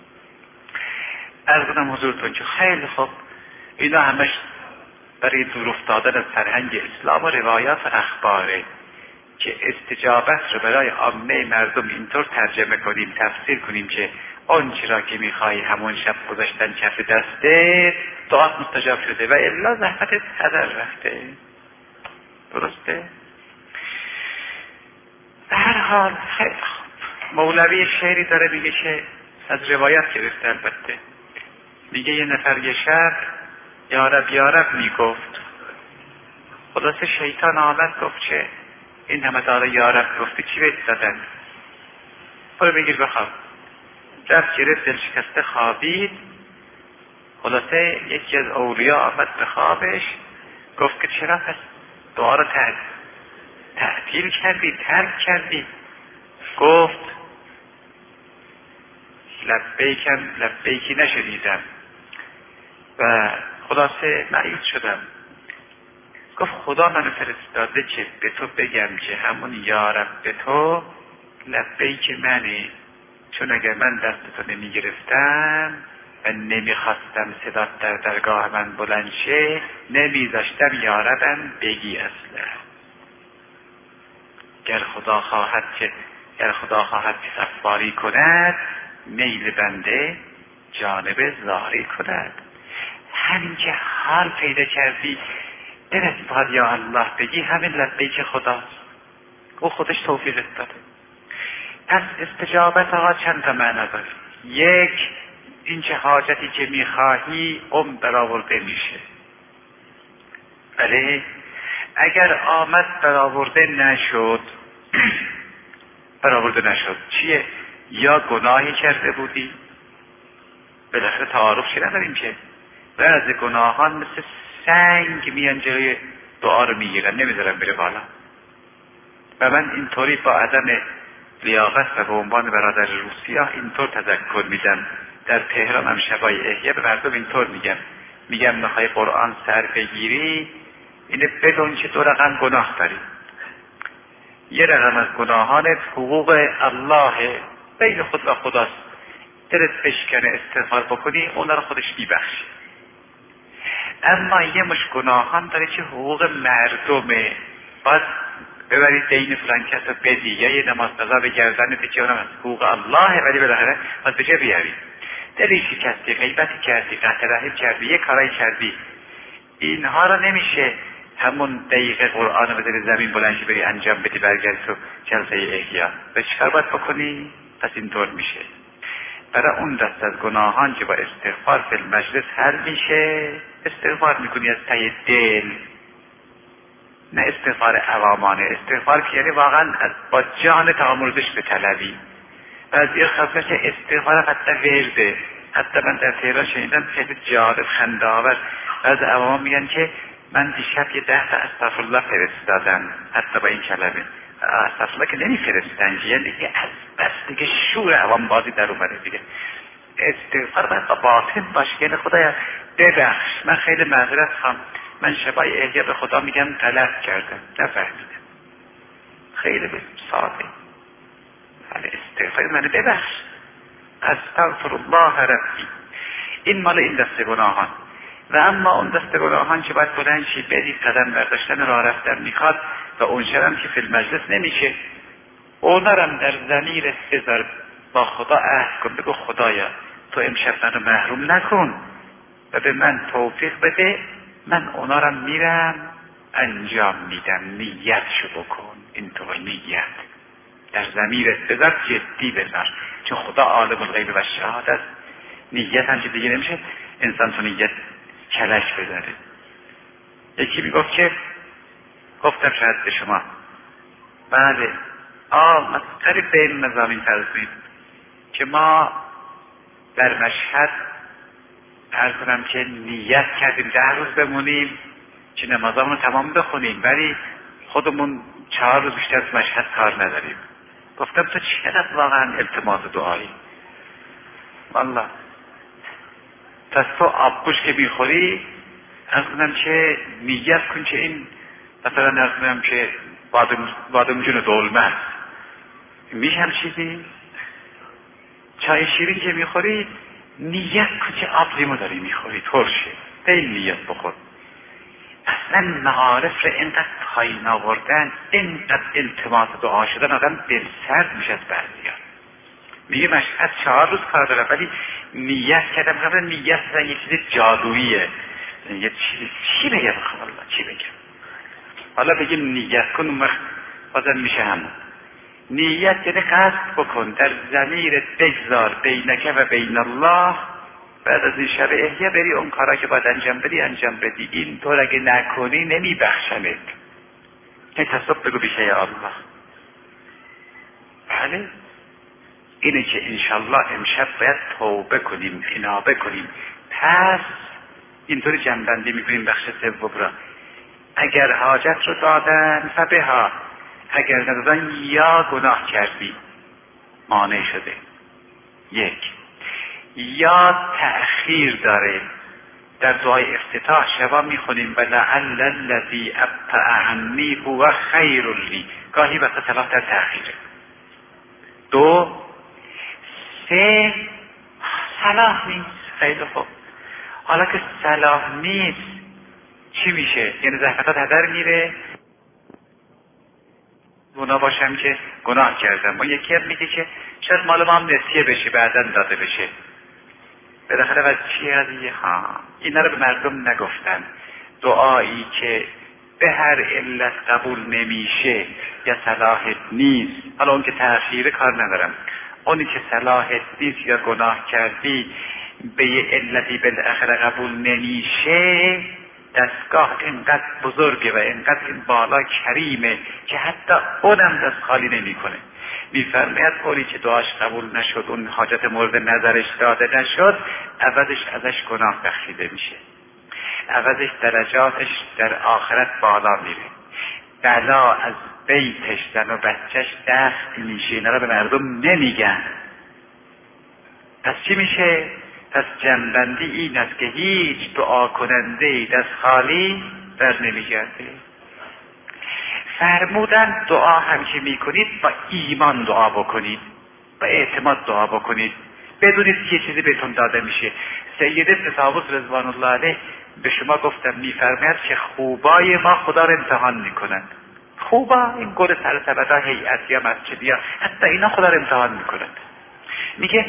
عرض کنم حضورتون که خیلی خوب اینا همش برای دور افتادن از فرهنگ اسلام و روایات و اخباره که استجابت رو برای عامه مردم اینطور ترجمه کنیم، تفسیر کنیم که آن چرا که میخوای همون شب گذاشتن کف دسته دعات مستجاب شده و الا زحمت هدر رفته. درسته؟ به هر حال خیلی خوب. مولوی شعری داره میگه که از روایت گرفته البته، میگه یه نفر یه شب یارب یارب میگفت، خلاصه شیطان آمد گفت که این همه داره یارب گفته چی بهت دادن؟ برو بگیر بخواب. رفت گرفت دل شکسته خوابید. خلاصه یکی از اولیا آمد به خوابش گفت که چرا پس دعا رو تعطیل کردی، ترک کردی؟ گفت لبیکم لبیکی نشدیدم و خلاصه مایوس شدم. گفت خدا منو فرستاده که به تو بگم که همون یارب به تو لبیک منه، چون اگر من دست تو نمی گرفتم و نمی خواستم صدات در درگاه من بلند شه نمی داشتم یاربم بگی اصلا. گر خدا خواهد که گر خدا خواهد که صفاری کند میل بنده جانب زاری کند. همین که حال پیدا کردی دلت باید یا الله بگی همین لبیک خداست، او خودش توفیقت داده. پس استجابت ها چند تا معنا داره. یک، این چه حاجتی که میخواهی اون برآورده میشه. بله اگر آمد برآورده نشد برآورده نشد چیه؟ یا گناهی کرده بودی، بالاخره تعارف چی نداریم که بعض گناهان مثل سنگ میان جلوی دعا رو میگیرن، نمیذارن بره بالا. و من اینطوری با عدم لیاقت و به عنوان برادر روسیاه اینطور تذکر میدم. در تهران هم شبای احیا به مردم اینطور میگم، میگم میخوای قرآن سر بگیری اینه بدون که دو رقم گناه داری. یه رقم از گناهانت حقوق الله بین خود و خداست، دلت بشکنه استغفار بکنی اونا رو خودش میبخشی. اما یه مش گناهان داره که حقوق مردمه، باز ببرید دین فلان کس رو بدی، یا یه نماز قضا به گردنت که اونم از حقوق الله، ولی بالاخره باز به جا بیاری. دلی شکستی، غیبتی کردی، قطع رحم کردی، یه کارایی کردی، اینها رو نمیشه همون دقیقه قرآن رو بذاری زمین بلنشی بری انجام بدی برگردی تو جلسه احیا. به چیکار باید بکنی؟ پس اینطور میشه. برای اون دست از گناهان که با استغفار فی المجلس حل میشه، استغفار میکنی از ته دل، نه استغفار عوامانه. استغفار که یعنی واقعا با جان تعاملش به طلبی. و از این خاصه که استغفار حتی ورده. حتی من در تهران شنیدم خیلی جالب خنده آور، از عوام میگن که من دیشب یه ده تا استغفرالله فرستادم، حتی با این کلمه استغفرالله که نمیفرستن، یعنی دیگه از بس دیگه شور عوام بازی در اومده دیگه. استغفار باید با باطن باشه، یعنی خدایا ببخش، من خیلی معذرت خواهم، من شبای احیا به خدا میگم غلط کردم، نفهمیدم، خیلی ساده، ولی استغفار منو ببخش، استغفرالله ربی. این مال این دست گناهان. و اما اون دست گناهان که باید بلند شی بدی، قدم برداشتن راه رفتن میخواد، و اون شرم که فی المجلس نمیشه، اونارم در ضمیرت بذار، با خدا عهد کن، بگو خدایا تو امشب منو محروم نکن و به من توفیق بده، من اونارم میرم انجام میدم، نیتشو بکن. اینطور نیت در ضمیرت بذار، جدی بذار، چون خدا عالم الغیب و شهادت. نیت هم که دیگه نمیشه انسان تو نیت کلک بذاره. یکی میگفت که گفتم شاید به شما، بله آه مسخره بین نظامی ترسید که ما در مشهد عرض کنم که نیت کردیم ده روز بمونیم که نمازامون رو تمام بخونیم، ولی خودمون چهار روز بیشتر از مشهد کار نداریم. گفتم تو چقدر واقعا التماس دعایی، والله پس تو آبگوش که میخوری عرض کنم که نیت کن که این مثلا عرض کنم که بادم, بادم جون دولمه است، میشه هم چیزی؟ چای شیرین که میخوری نیت کن که آب لیمو داری میخوری ترشه، دل نیت بخور. اصلا معارف رو اینقدر پایین آوردن، اینقدر التماس دعا شدن، آدم دل سرد میشه از بعضی‌ها. میگه مشهد چهار روز کار دارم ولی نیت کردم. قبل نیت زن یه چیز جادوییه، یه چیز چی بگم بخوام الله چی بگم، حالا بگیم نیت کن اون وقت بازم میشه همون. نیت یعنی قصد بکن، در ضمیرت بگذار بینک و بین الله، بعد از این شب احیا بری اون کارا که باید انجام بدی انجام بدی. این طور اگه نکنی نمیبخشمت. این تصب بگو بیشه یا الله. بله اینه که انشالله امشب باید توبه کنیم، انابه کنیم. پس اینطوری جنبندی میکنیم بخش سوم را. اگر حاجت رو دادن فبها، اگر ندادن یا گناه کردی مانع شده. یک یا تأخیر داره. در دعای افتتاح شبا میخونیم ولعل الذی ابطأ عنی هو خیر لی، گاهی وقت صلاح در تأخیره. دو سه صلاح نیست. خیلی خوب، حالا که صلاح نیست چی میشه؟ یعنی زحمتات هدر میره. گناه باشم که گناه کردم. و یکی هم میگه که شاید مال ما هم نسیه بشه بعداً داده بشه. بالاخره از چی قضیه ها؟ اینا رو به مردم نگفتن. دعایی که به هر علت قبول نمیشه یا صلاحت نیست، حالا اون که تأخیر کار ندارم، اونی که صلاحت نیست یا گناه کردی به یه علتی بالاخره قبول نمیشه، دستگاه اینقدر بزرگه و اینقدر این بالا کریمه که حتی اونم دست خالی نمی کنه. میفرماید اونی که دعاش قبول نشد، اون حاجت مورد نظرش داده نشد، عوضش ازش گناه بخشیده میشه. عوضش درجاتش در آخرت بالا میره. بلا از بیتش زن و بچهش دست میشه، اینا رو به مردم نمیگن. پس چی میشه؟ پس جنبندی این است که هیچ دعا کننده ای دست خالی در نمیگرده. فرمودن دعا هم که میکنید با ایمان دعا بکنید، با اعتماد دعا بکنید، بدونید که یه چیزی بهتون داده میشه. سید ابن طاووس رضوان الله علیه به شما گفتم میفرماید که خوبای ما خدا رو امتحان میکنن. خوبا این گل سرسبدا هیئتی یا مسجدی ها حتی اینا خدا رو امتحان میکنن. میگه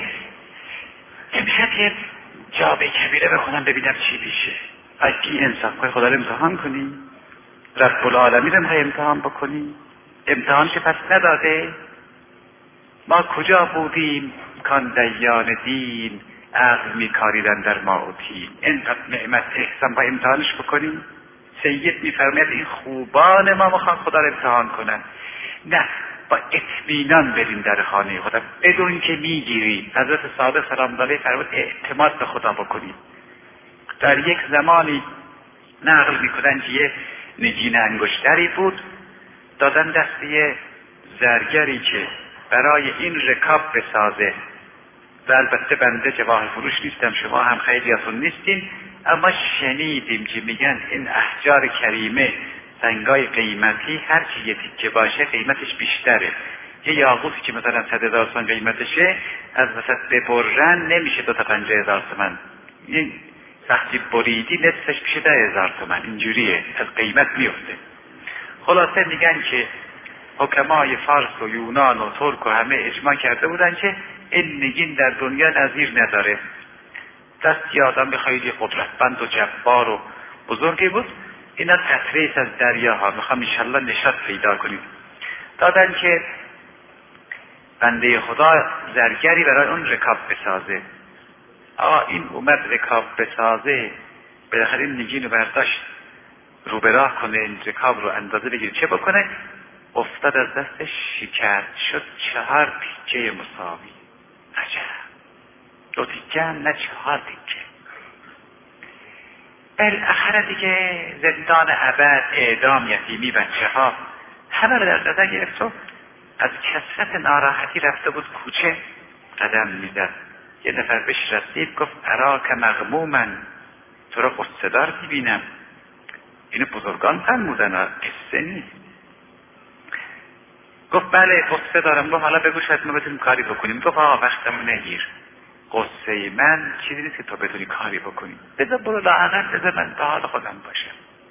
امشب یه جابه کبیره بخونم ببینم چی میشه. اگه انسان خواهی خدا رو امتحان کنی، رب العالمین رو میخوای امتحان بکنی، امتحان که پس نداده. ما کجا بودیم کان دیان دین عقل میکاریدن در ما و تین. اینقدر نعمت احسان با امتحانش بکنیم. سید میفرماید این خوبان ما میخوان خدا رو امتحان کنن. نه، با اطمینان بریم در خانه خدا بدون که میگیری. حضرت صادق سلام الله علیه فرمود اعتماد به خدا بکنیم. در یک زمانی نقل میکنن که یه نگین انگشتری بود، دادن دست یه زرگری که برای این رکاب بسازه. و البته بنده جواهر فروش نیستم، شما هم خیلی ازون نیستین، اما شنیدیم که میگن این احجار کریمه، سنگای قیمتی، هر چی یه تیکه باشه قیمتش بیشتره. یه یاقوتی که مثلا صد هزار تومان قیمتشه، از مثلا ببرن نمیشه دو تا پنجاه هزار تومان. این وقتی بریدی نصفش میشه ده هزار تومان. اینجوریه، از قیمت میفته. خلاصه میگن که حکمای فارس و یونان و ترک و همه اجماع کرده بودن که این نگین در دنیا نظیر نداره. دستی آدم خیلی قدرتمند و جبار و بزرگی بود. اینا قطره از دریاها، میخوام انشالله نشاط پیدا کنید. دادن که بنده خدا زرگری برای اون رکاب بسازه. آقا این اومد رکاب بسازه، بالاخره این نگین رو برداشت رو به راه کنه، این رکاب رو اندازه بگیره چه بکنه، افتاد از دستش شکست، شد چهار تیکه مساوی. عجب، دو تیکه هم نه چهار تیکه. بالاخره دیگه زندان ابد، اعدام، یتیمی، بچه ها همه رو در نظر گرفت و از کثرت ناراحتی رفته بود کوچه قدم میزد. یه نفر بهش رسید گفت اراک مغمومن، تو رو قصه دار میبینم. اینو بزرگان فرمودن، قصه نیست. گفت بله قصه دارم. گفت حالا بگو شاید ما بتونیم کاری بکنیم. گفت آقا وقتمو نگیر، قصه من چیزی نیست که تو بتونی کاری بکنی، بذار برو لااقل بذار من به حال خودم باشم.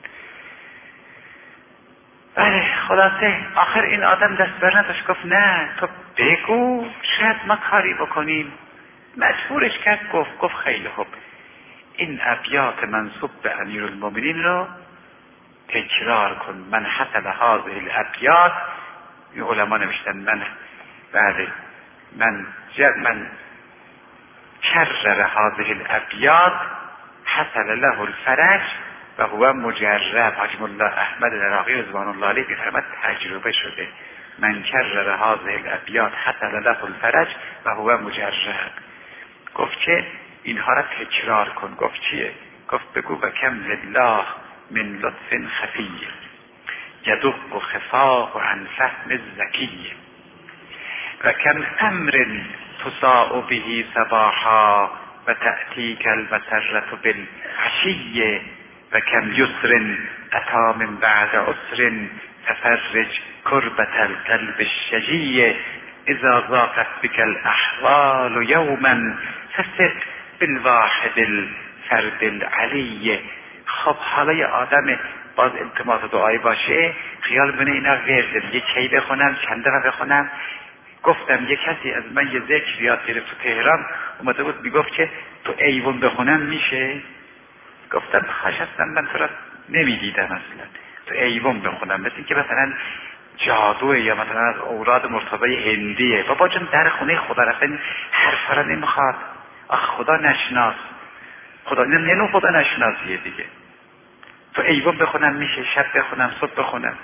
بله خلاصه آخر این آدم دست بر نداشت، گفت نه تو بگو شاید ما کاری بکنیم. مجبورش کرد، گفت گفت خیلی خوب، این ابیات منسوب به امیرالمومنین رو تکرار کن. من حسب هذه الابیات، این علما نوشتن من بله من جد من کرر هذه الابیات حصل له الفرج و هو مجرب. حاکم الله احمد العراقی رضوان الله علیه میفرماید تجربه شده. من کرر هذه الابیات حصل له الفرج و هو مجرب. گفت که اینها را تکرار کن. گفت چیه؟ گفت بگو و کم لله من لطف خفیه یدق و خفاه و عن فهم ذکیه و کم امر تساء به صباحا و تأتیک المسرة بالعشیه و کم یسر اتا من بعد عسر تفرج کربة القلب الشجیه اذا ضاقت بك الاحوال یوما فثق بالواحد الفرد العلیه. خب حالا یه آدم باز التماس دعایی باشه، خیال بینه اینا ورده، یه کی بخونم چند دفعه بخونم. گفتم یه کسی از من یه ذکر یاد گرفت تو تهران، اومده بود میگفت که تو ایوان بخونم میشه. گفتم خواهش هستم من تو را نمیدیدم اصلا. تو ایوان بخونم مثل که مثلا جادوه یا مثلا از اوراد مرتضی هندیه. بابا جون در خونه خدا رفتن حرفا را نمیخواد. آخ خدا نشناس، خدا ننو خدا نشناسیه دیگه. تو ایوان بخونم میشه، شب بخونم، صبح بخونم.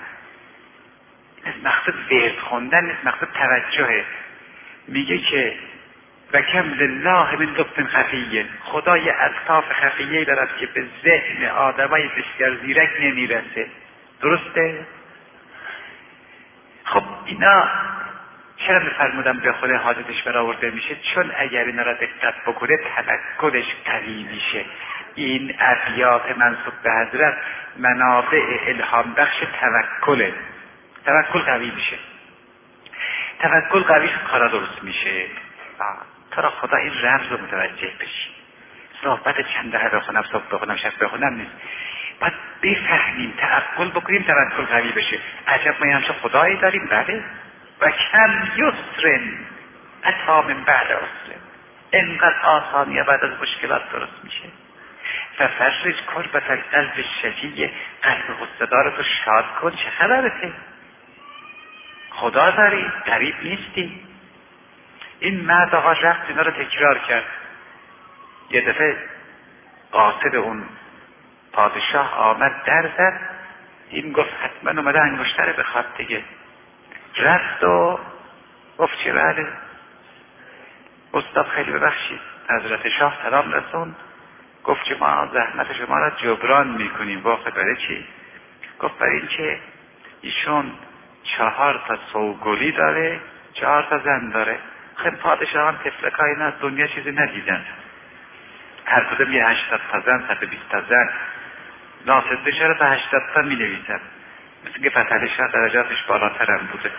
مقصد ورد خوندن نیست، مقصد توجهه. میگه که و کم لله من لطف خفیه، خدای الطاف خفیه دارد که به ذهن آدمای بسیار زیرک نمیرسه. درسته؟ خب اینا چرا میفرمودم به خود حاجتش برآورده میشه؟ چون اگر اینا را دقت بکنه تمکنش قوی میشه. این ابیات منسوب به حضرت منابع الهام بخش توکله. توکل قوی میشه. توکل قوی شد کارا درست میشه. تو را خدا این رمز رو متوجه بشی. صحبت چند دقیقه بخونم، صبح بخونم، شب بخونم نیست. باید بفهمیم، تعقل بکنیم، توکل قوی بشه. عجب ما همچه خدایی داریم. بله. و کم یسرن اتا من بعد عسرن، اینقدر آسانی بعد از مشکلات درست میشه. ففرج کربت القلب الشجی، قلب غصه‌دار رو شاد کن. چه خبرته؟ خدا داری، غریب نیستی. این مرد آقا رفت اینا رو تکرار کرد. یه دفعه قاصد اون پادشاه آمد در زد. این گفت حتما اومده انگشتر بخواد دیگه. رفت و گفت چه بله استاد خیلی ببخشید، حضرت شاه سلام رسون، گفت که ما زحمت شما را جبران میکنیم. گفت برای چی؟ گفت برای این که ایشون چهار تا سوگلی داره، چهار تا زن داره. خیلی پادشاهان تفلکای نه دنیا چیزی ندیدن، هر کدوم یه هشتاد تا زن، صد و بیست تا زن. ناصر بشاره تا هشتاد تا می نویسن، مثل که فتح شاه درجاتش بالاتر هم بوده.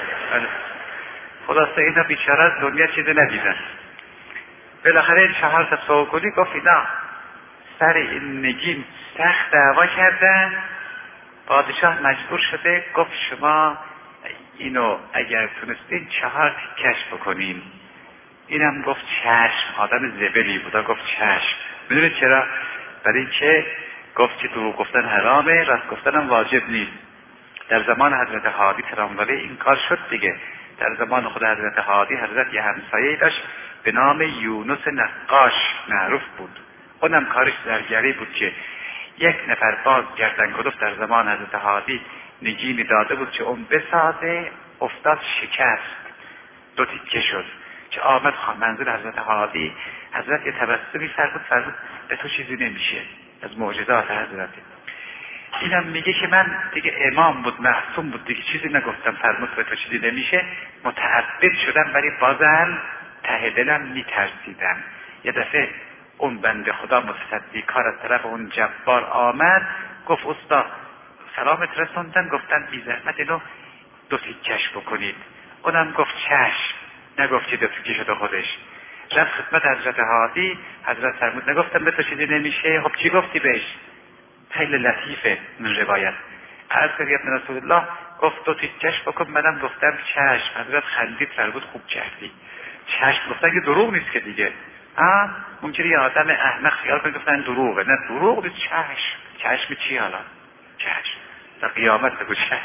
خلاصه اینا بیچاره از دنیا چیزی ندیدن. بالاخره این چهار تا سوگلی گفت اینا سر این نگین سخت دعوا کردن. پادشاه مجبور شده گفت شما اینو اگر تونستین چهار تکش بکنین. اینم گفت چشم. آدم زبلی بودا، گفت چشم. میدونید چرا؟ برای اینکه گفت که دروغ گفتن حرامه، راست گفتن هم واجب نیست. در زمان حضرت هادی سلام علیه این کار شد دیگه. در زمان خود حضرت هادی حضرت یه همسایه‌ای داشت به نام یونس نقاش، معروف بود. اونم کارش زرگری بود که یک نفر باز گردن کلوف در زمان حضرت هادی نگینی داده بود که اون بسازه، افتاد شکست، دو تیکه شد. که آمد منزل حضرت هادی، حضرت یه تبسمی فرمود، فرمود به تو چیزی نمیشه، از معجزات حضرت. اینم میگه که من دیگه امام بود، معصوم بود، دیگه چیزی نگفتم، فرمود به تو چیزی نمیشه. متعبد شدم ولی بازم ته دلم میترسیدم. یه دفعه اون بنده خدا متصدی کار از طرف اون جبار آمد، گفت استاد سلامت رسوندن، گفتن بی زحمت اینو دو تیکش بکنید. اونم گفت چشم، نگفت که دو تیکه شده خودش. رفت خدمت حضرت هادی، حضرت فرمود نگفتم به تو چیزی نمیشه؟ خب چی گفتی بهش؟ خیلی لطیفه من روایت. عرض کردی ابن رسول الله، گفت دو تیکش بکن، منم گفتم چشم. حضرت خندید فرمود خوب کردی. چشم گفتن که دروغ نیست که دیگه. ها ممکنه یه آدم احمق خیال کنه گفتن دروغه. نه دروغ نیست، چشم. چشم چی حالا؟ چشم. تا قیامت بگو چشم.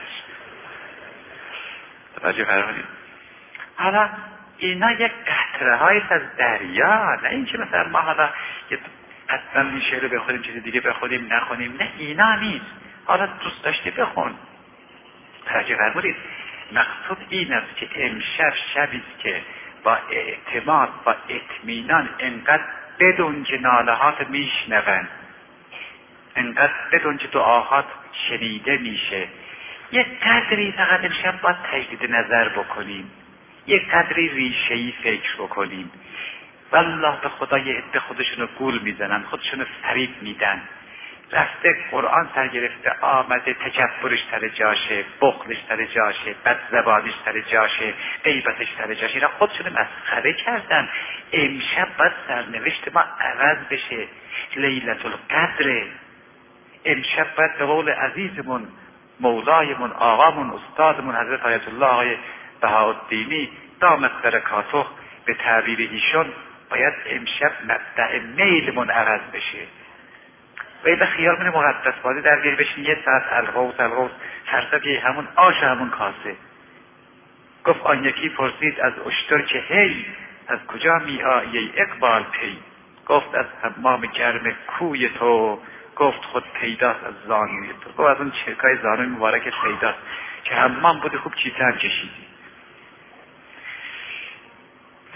توجه فرمودید؟ حالا اینا یک قطره هایی از دریا، نه این که مثلا ما حالا حتما این شعر رو بخونیم چیز دیگه بخونیم نخونیم، نه اینا نیست. حالا دوست داشتی بخون. توجه فرمودید؟ مقصود این است که امشب شبیست که با اعتماد با اطمینان انقدر بدون که نالهات میشنون، انقدر بدون که دعاهات شنیده میشه، یک قدری فقط امشب باید تجدید نظر بکنیم، یک قدری ریشه‌ای فکر بکنیم. والله به خدا یه عده خودشونو گول میزنن، خودشونو فریب میدن. رفته قرآن سر گرفته آمده، تکبرش سر جاشه، بخلش سر جاشه، بدزبانش سر جاشه، غیبتش سر جاشه. اینا خودشونو مسخره کردن. امشب باید سرنوشت ما عوض بشه. لیلة القدر امشب باید به قول عزیزمون مولایمون آقامون استادمون حضرت آیت الله آقای بهاءالدینی دامت برکاته به تعبیر ایشون باید امشب مبدأ میلمون عوض بشه. و ایده خیال کنه مقدس بازی در گیری بشین یه ساعت الغوث الغوث هر سبیه همون آش همون کاسه. گفت آن یکی پرسید از اشتر که هی از کجا می آیی ای اقبال پی؟ گفت از حمام گرم کوی تو. گفت خود پیداست از زانوی تو. گفت از اون چرکای زانوی مبارکت پیداست که حمام بوده خوب چیزی هم کشیدی.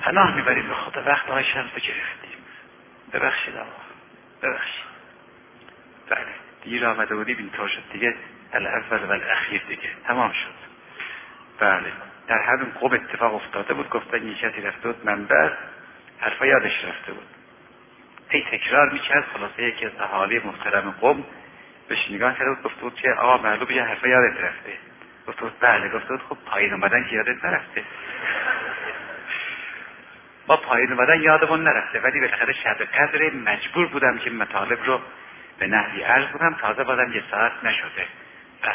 پناه میبریم به خدا، وقت های شمس رو گرفتیم، ببخشید آقا ببخشید. بله دیر آمده بودیم اینطور شد دیگه، الاول و الاخیر دیگه تمام شد. بله در همین قوم اتفاق افتاده بود، گفتن یک کسی رفته بود منبر، حرفا یادش رفته بود، هی تکرار میکرد. خلاصه یکی از اهالی محترم قوم بهش نگاه کرد و گفت بود که آقا معلوم یه حرفا یادت رفته. گفت بود بله. گفت بود خب پایین اومدن که یادت نرفته. ما پایین اومدن یادمون نرفته، ولی بالاخره شب قدر مجبور بودم که مطالب رو به نحوی عرض کنم، تازه بازم یه ساعت نشده. بله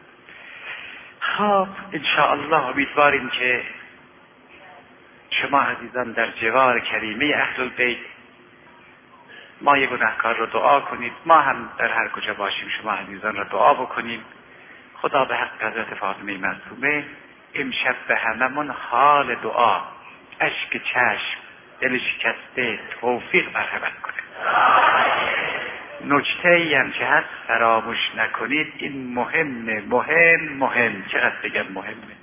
خب انشاءالله امیدواریم که شما عزیزان در جوار کریمه اهل البیت ما یه گناهکار رو دعا کنید، ما هم در هر کجا باشیم شما عزیزان رو دعا بکنیم. خدا به حق حضرت فاطمه معصومه امشب به هممون حال دعا، اشک چشم، دل شکسته توفیق مرحمت کنه. نکته ای هم که هست فراموش نکنید، این مهمه مهم مهم چقدر بگم مهمه.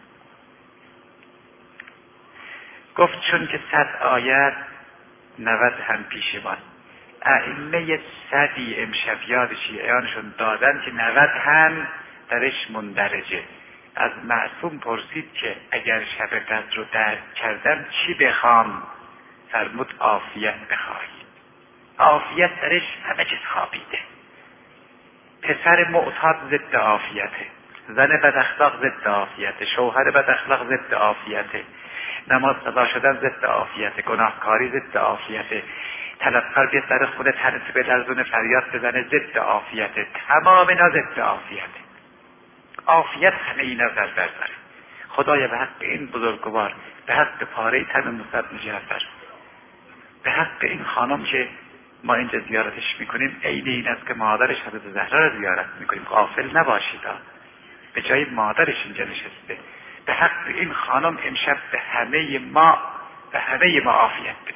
گفت چون که صد آیت نود هم پیش ماست. ائمه صدی امشب یاد شیعیانشون دادن که نود هم درش مندرجه. از معصوم پرسید که اگر شب قدر رو درک کردم چی بخوام؟ فرمود عافیت بخواهید. عافیت درش همه چیز خوابیده. پسر معتاد ضد عافیته، زن بد اخلاق ضد عافیته، شوهر بد اخلاق ضد عافیته، نماز قضا شدن ضد عافیته، گناهکاری ضد عافیته، طلبکار بیاد در خود تنس به لرزون فریاد بزنه ضد عافیته، تمام اینا ضد عافیته. عافیت همه اینا در بر داره. خدایا به حق این بزرگوار، به حق پاره تن موسی بن جعفر، به حق این خانم که ما اینجا زیارتش میکنیم، عین این است که مادرش حضرت زهرا رو زیارت میکنیم، غافل نباشید به جای مادرش اینجا نشسته. به حق این خانم امشب به همه ما به همه ما عافیت بده.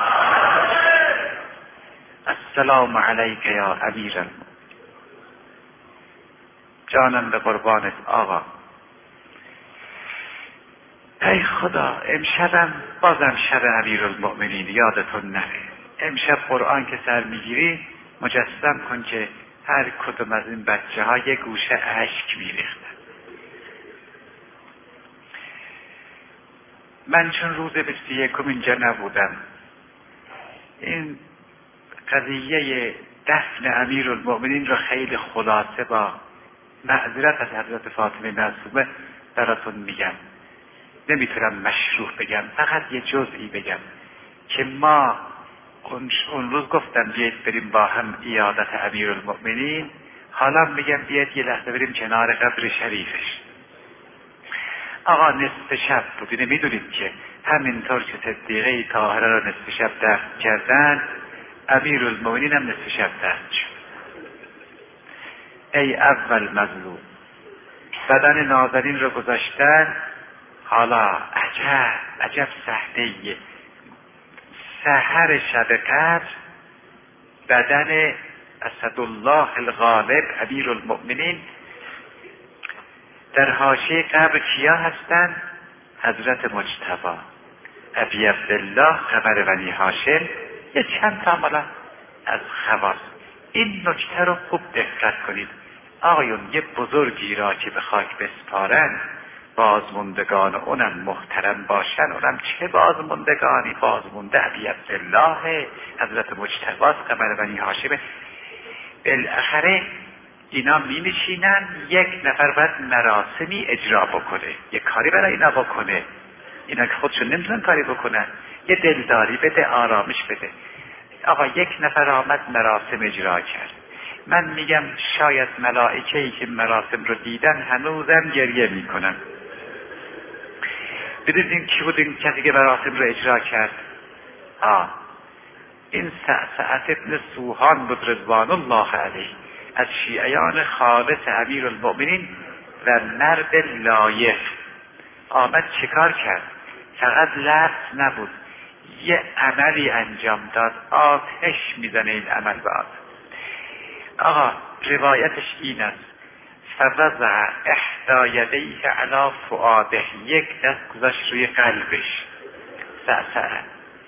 السلام علیک یا امیر المؤمنین. جانم به قربانت آقا. ای خدا امشبم بازم شب امیرالمؤمنین یادتون نره. امشب قرآن که سر میگیری مجسم کن که هر کدوم از این بچه ها یک گوشه اشک میریختن. من چون روز بیست و یکم اینجا نبودم، این قضیه دفن امیرالمؤمنین رو خیلی خلاصه با معذرت از حضرت فاطمه معصومه براتون میگم. نمیتونم مشروح بگم، فقط یه جزئی بگم که ما اون روز گفتم بیایید بریم با هم عیادت امیرالمؤمنین، حالا میگم بیایید یه لحظه بریم کنار قبر شریفش. آقا نصف شب بود، اینه میدونید که همینطور که صدیقه طاهره رو نصف شب دفن کردن، امیرالمؤمنین هم نصف شب دفن شد. ای اول مظلوم، بدن نازنین رو گذاشتن، حالا عجب عجب صحنه سحر شب قدر بدن اسدالله الغالب امیرالمؤمنین در حاشیه قبر کیا هستن؟ حضرت مجتبی، ابی عبدالله قمر بنی هاشم، یه چند تا مالا از خواص. این نکته رو خوب دقت کنید. آقایون یه بزرگی را که به خاک بسپارن، بازموندگان اونم محترم باشن، اونم چه بازموندگانی؟ بازمونده ابی عبدالله حضرت مجتبی قمر بنی هاشم. بالاخره اینا می نشینن، یک نفر باید مراسمی اجرا بکنه، یک کاری برای اینا بکنه. اینا که خودشون نمیتونن کاری بکنن، یه دلداری بده، آرامش بده. آقا یک نفر آمد مراسم اجرا کرد. من میگم شاید ملائکه‌ای که مراسم رو دیدن هنوزم گریه میکنن. بدونید کی بود این کسی که مراسم رو اجرا کرد؟ آه این سعد ابن سوهان بود رضوان الله علیه، از شیعیان خالص امیرالمؤمنین و مرد لایق. آمد چیکار کرد؟ فقط لفظ نبود، یه عملی انجام داد، آتش میزنه این عمل بعد. آقا روایتش این است: فوضع احدی یدیه علی فؤاده، یک دست گذاشت روی قلبش، مستعصر.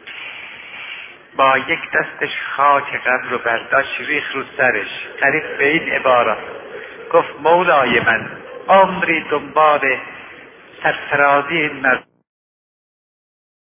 با یک دستش خاک قبر رو برداشت ریخ رو سرش، قریب به این عبارات گفت مولای من عمری دنبال سرفرازی این مرد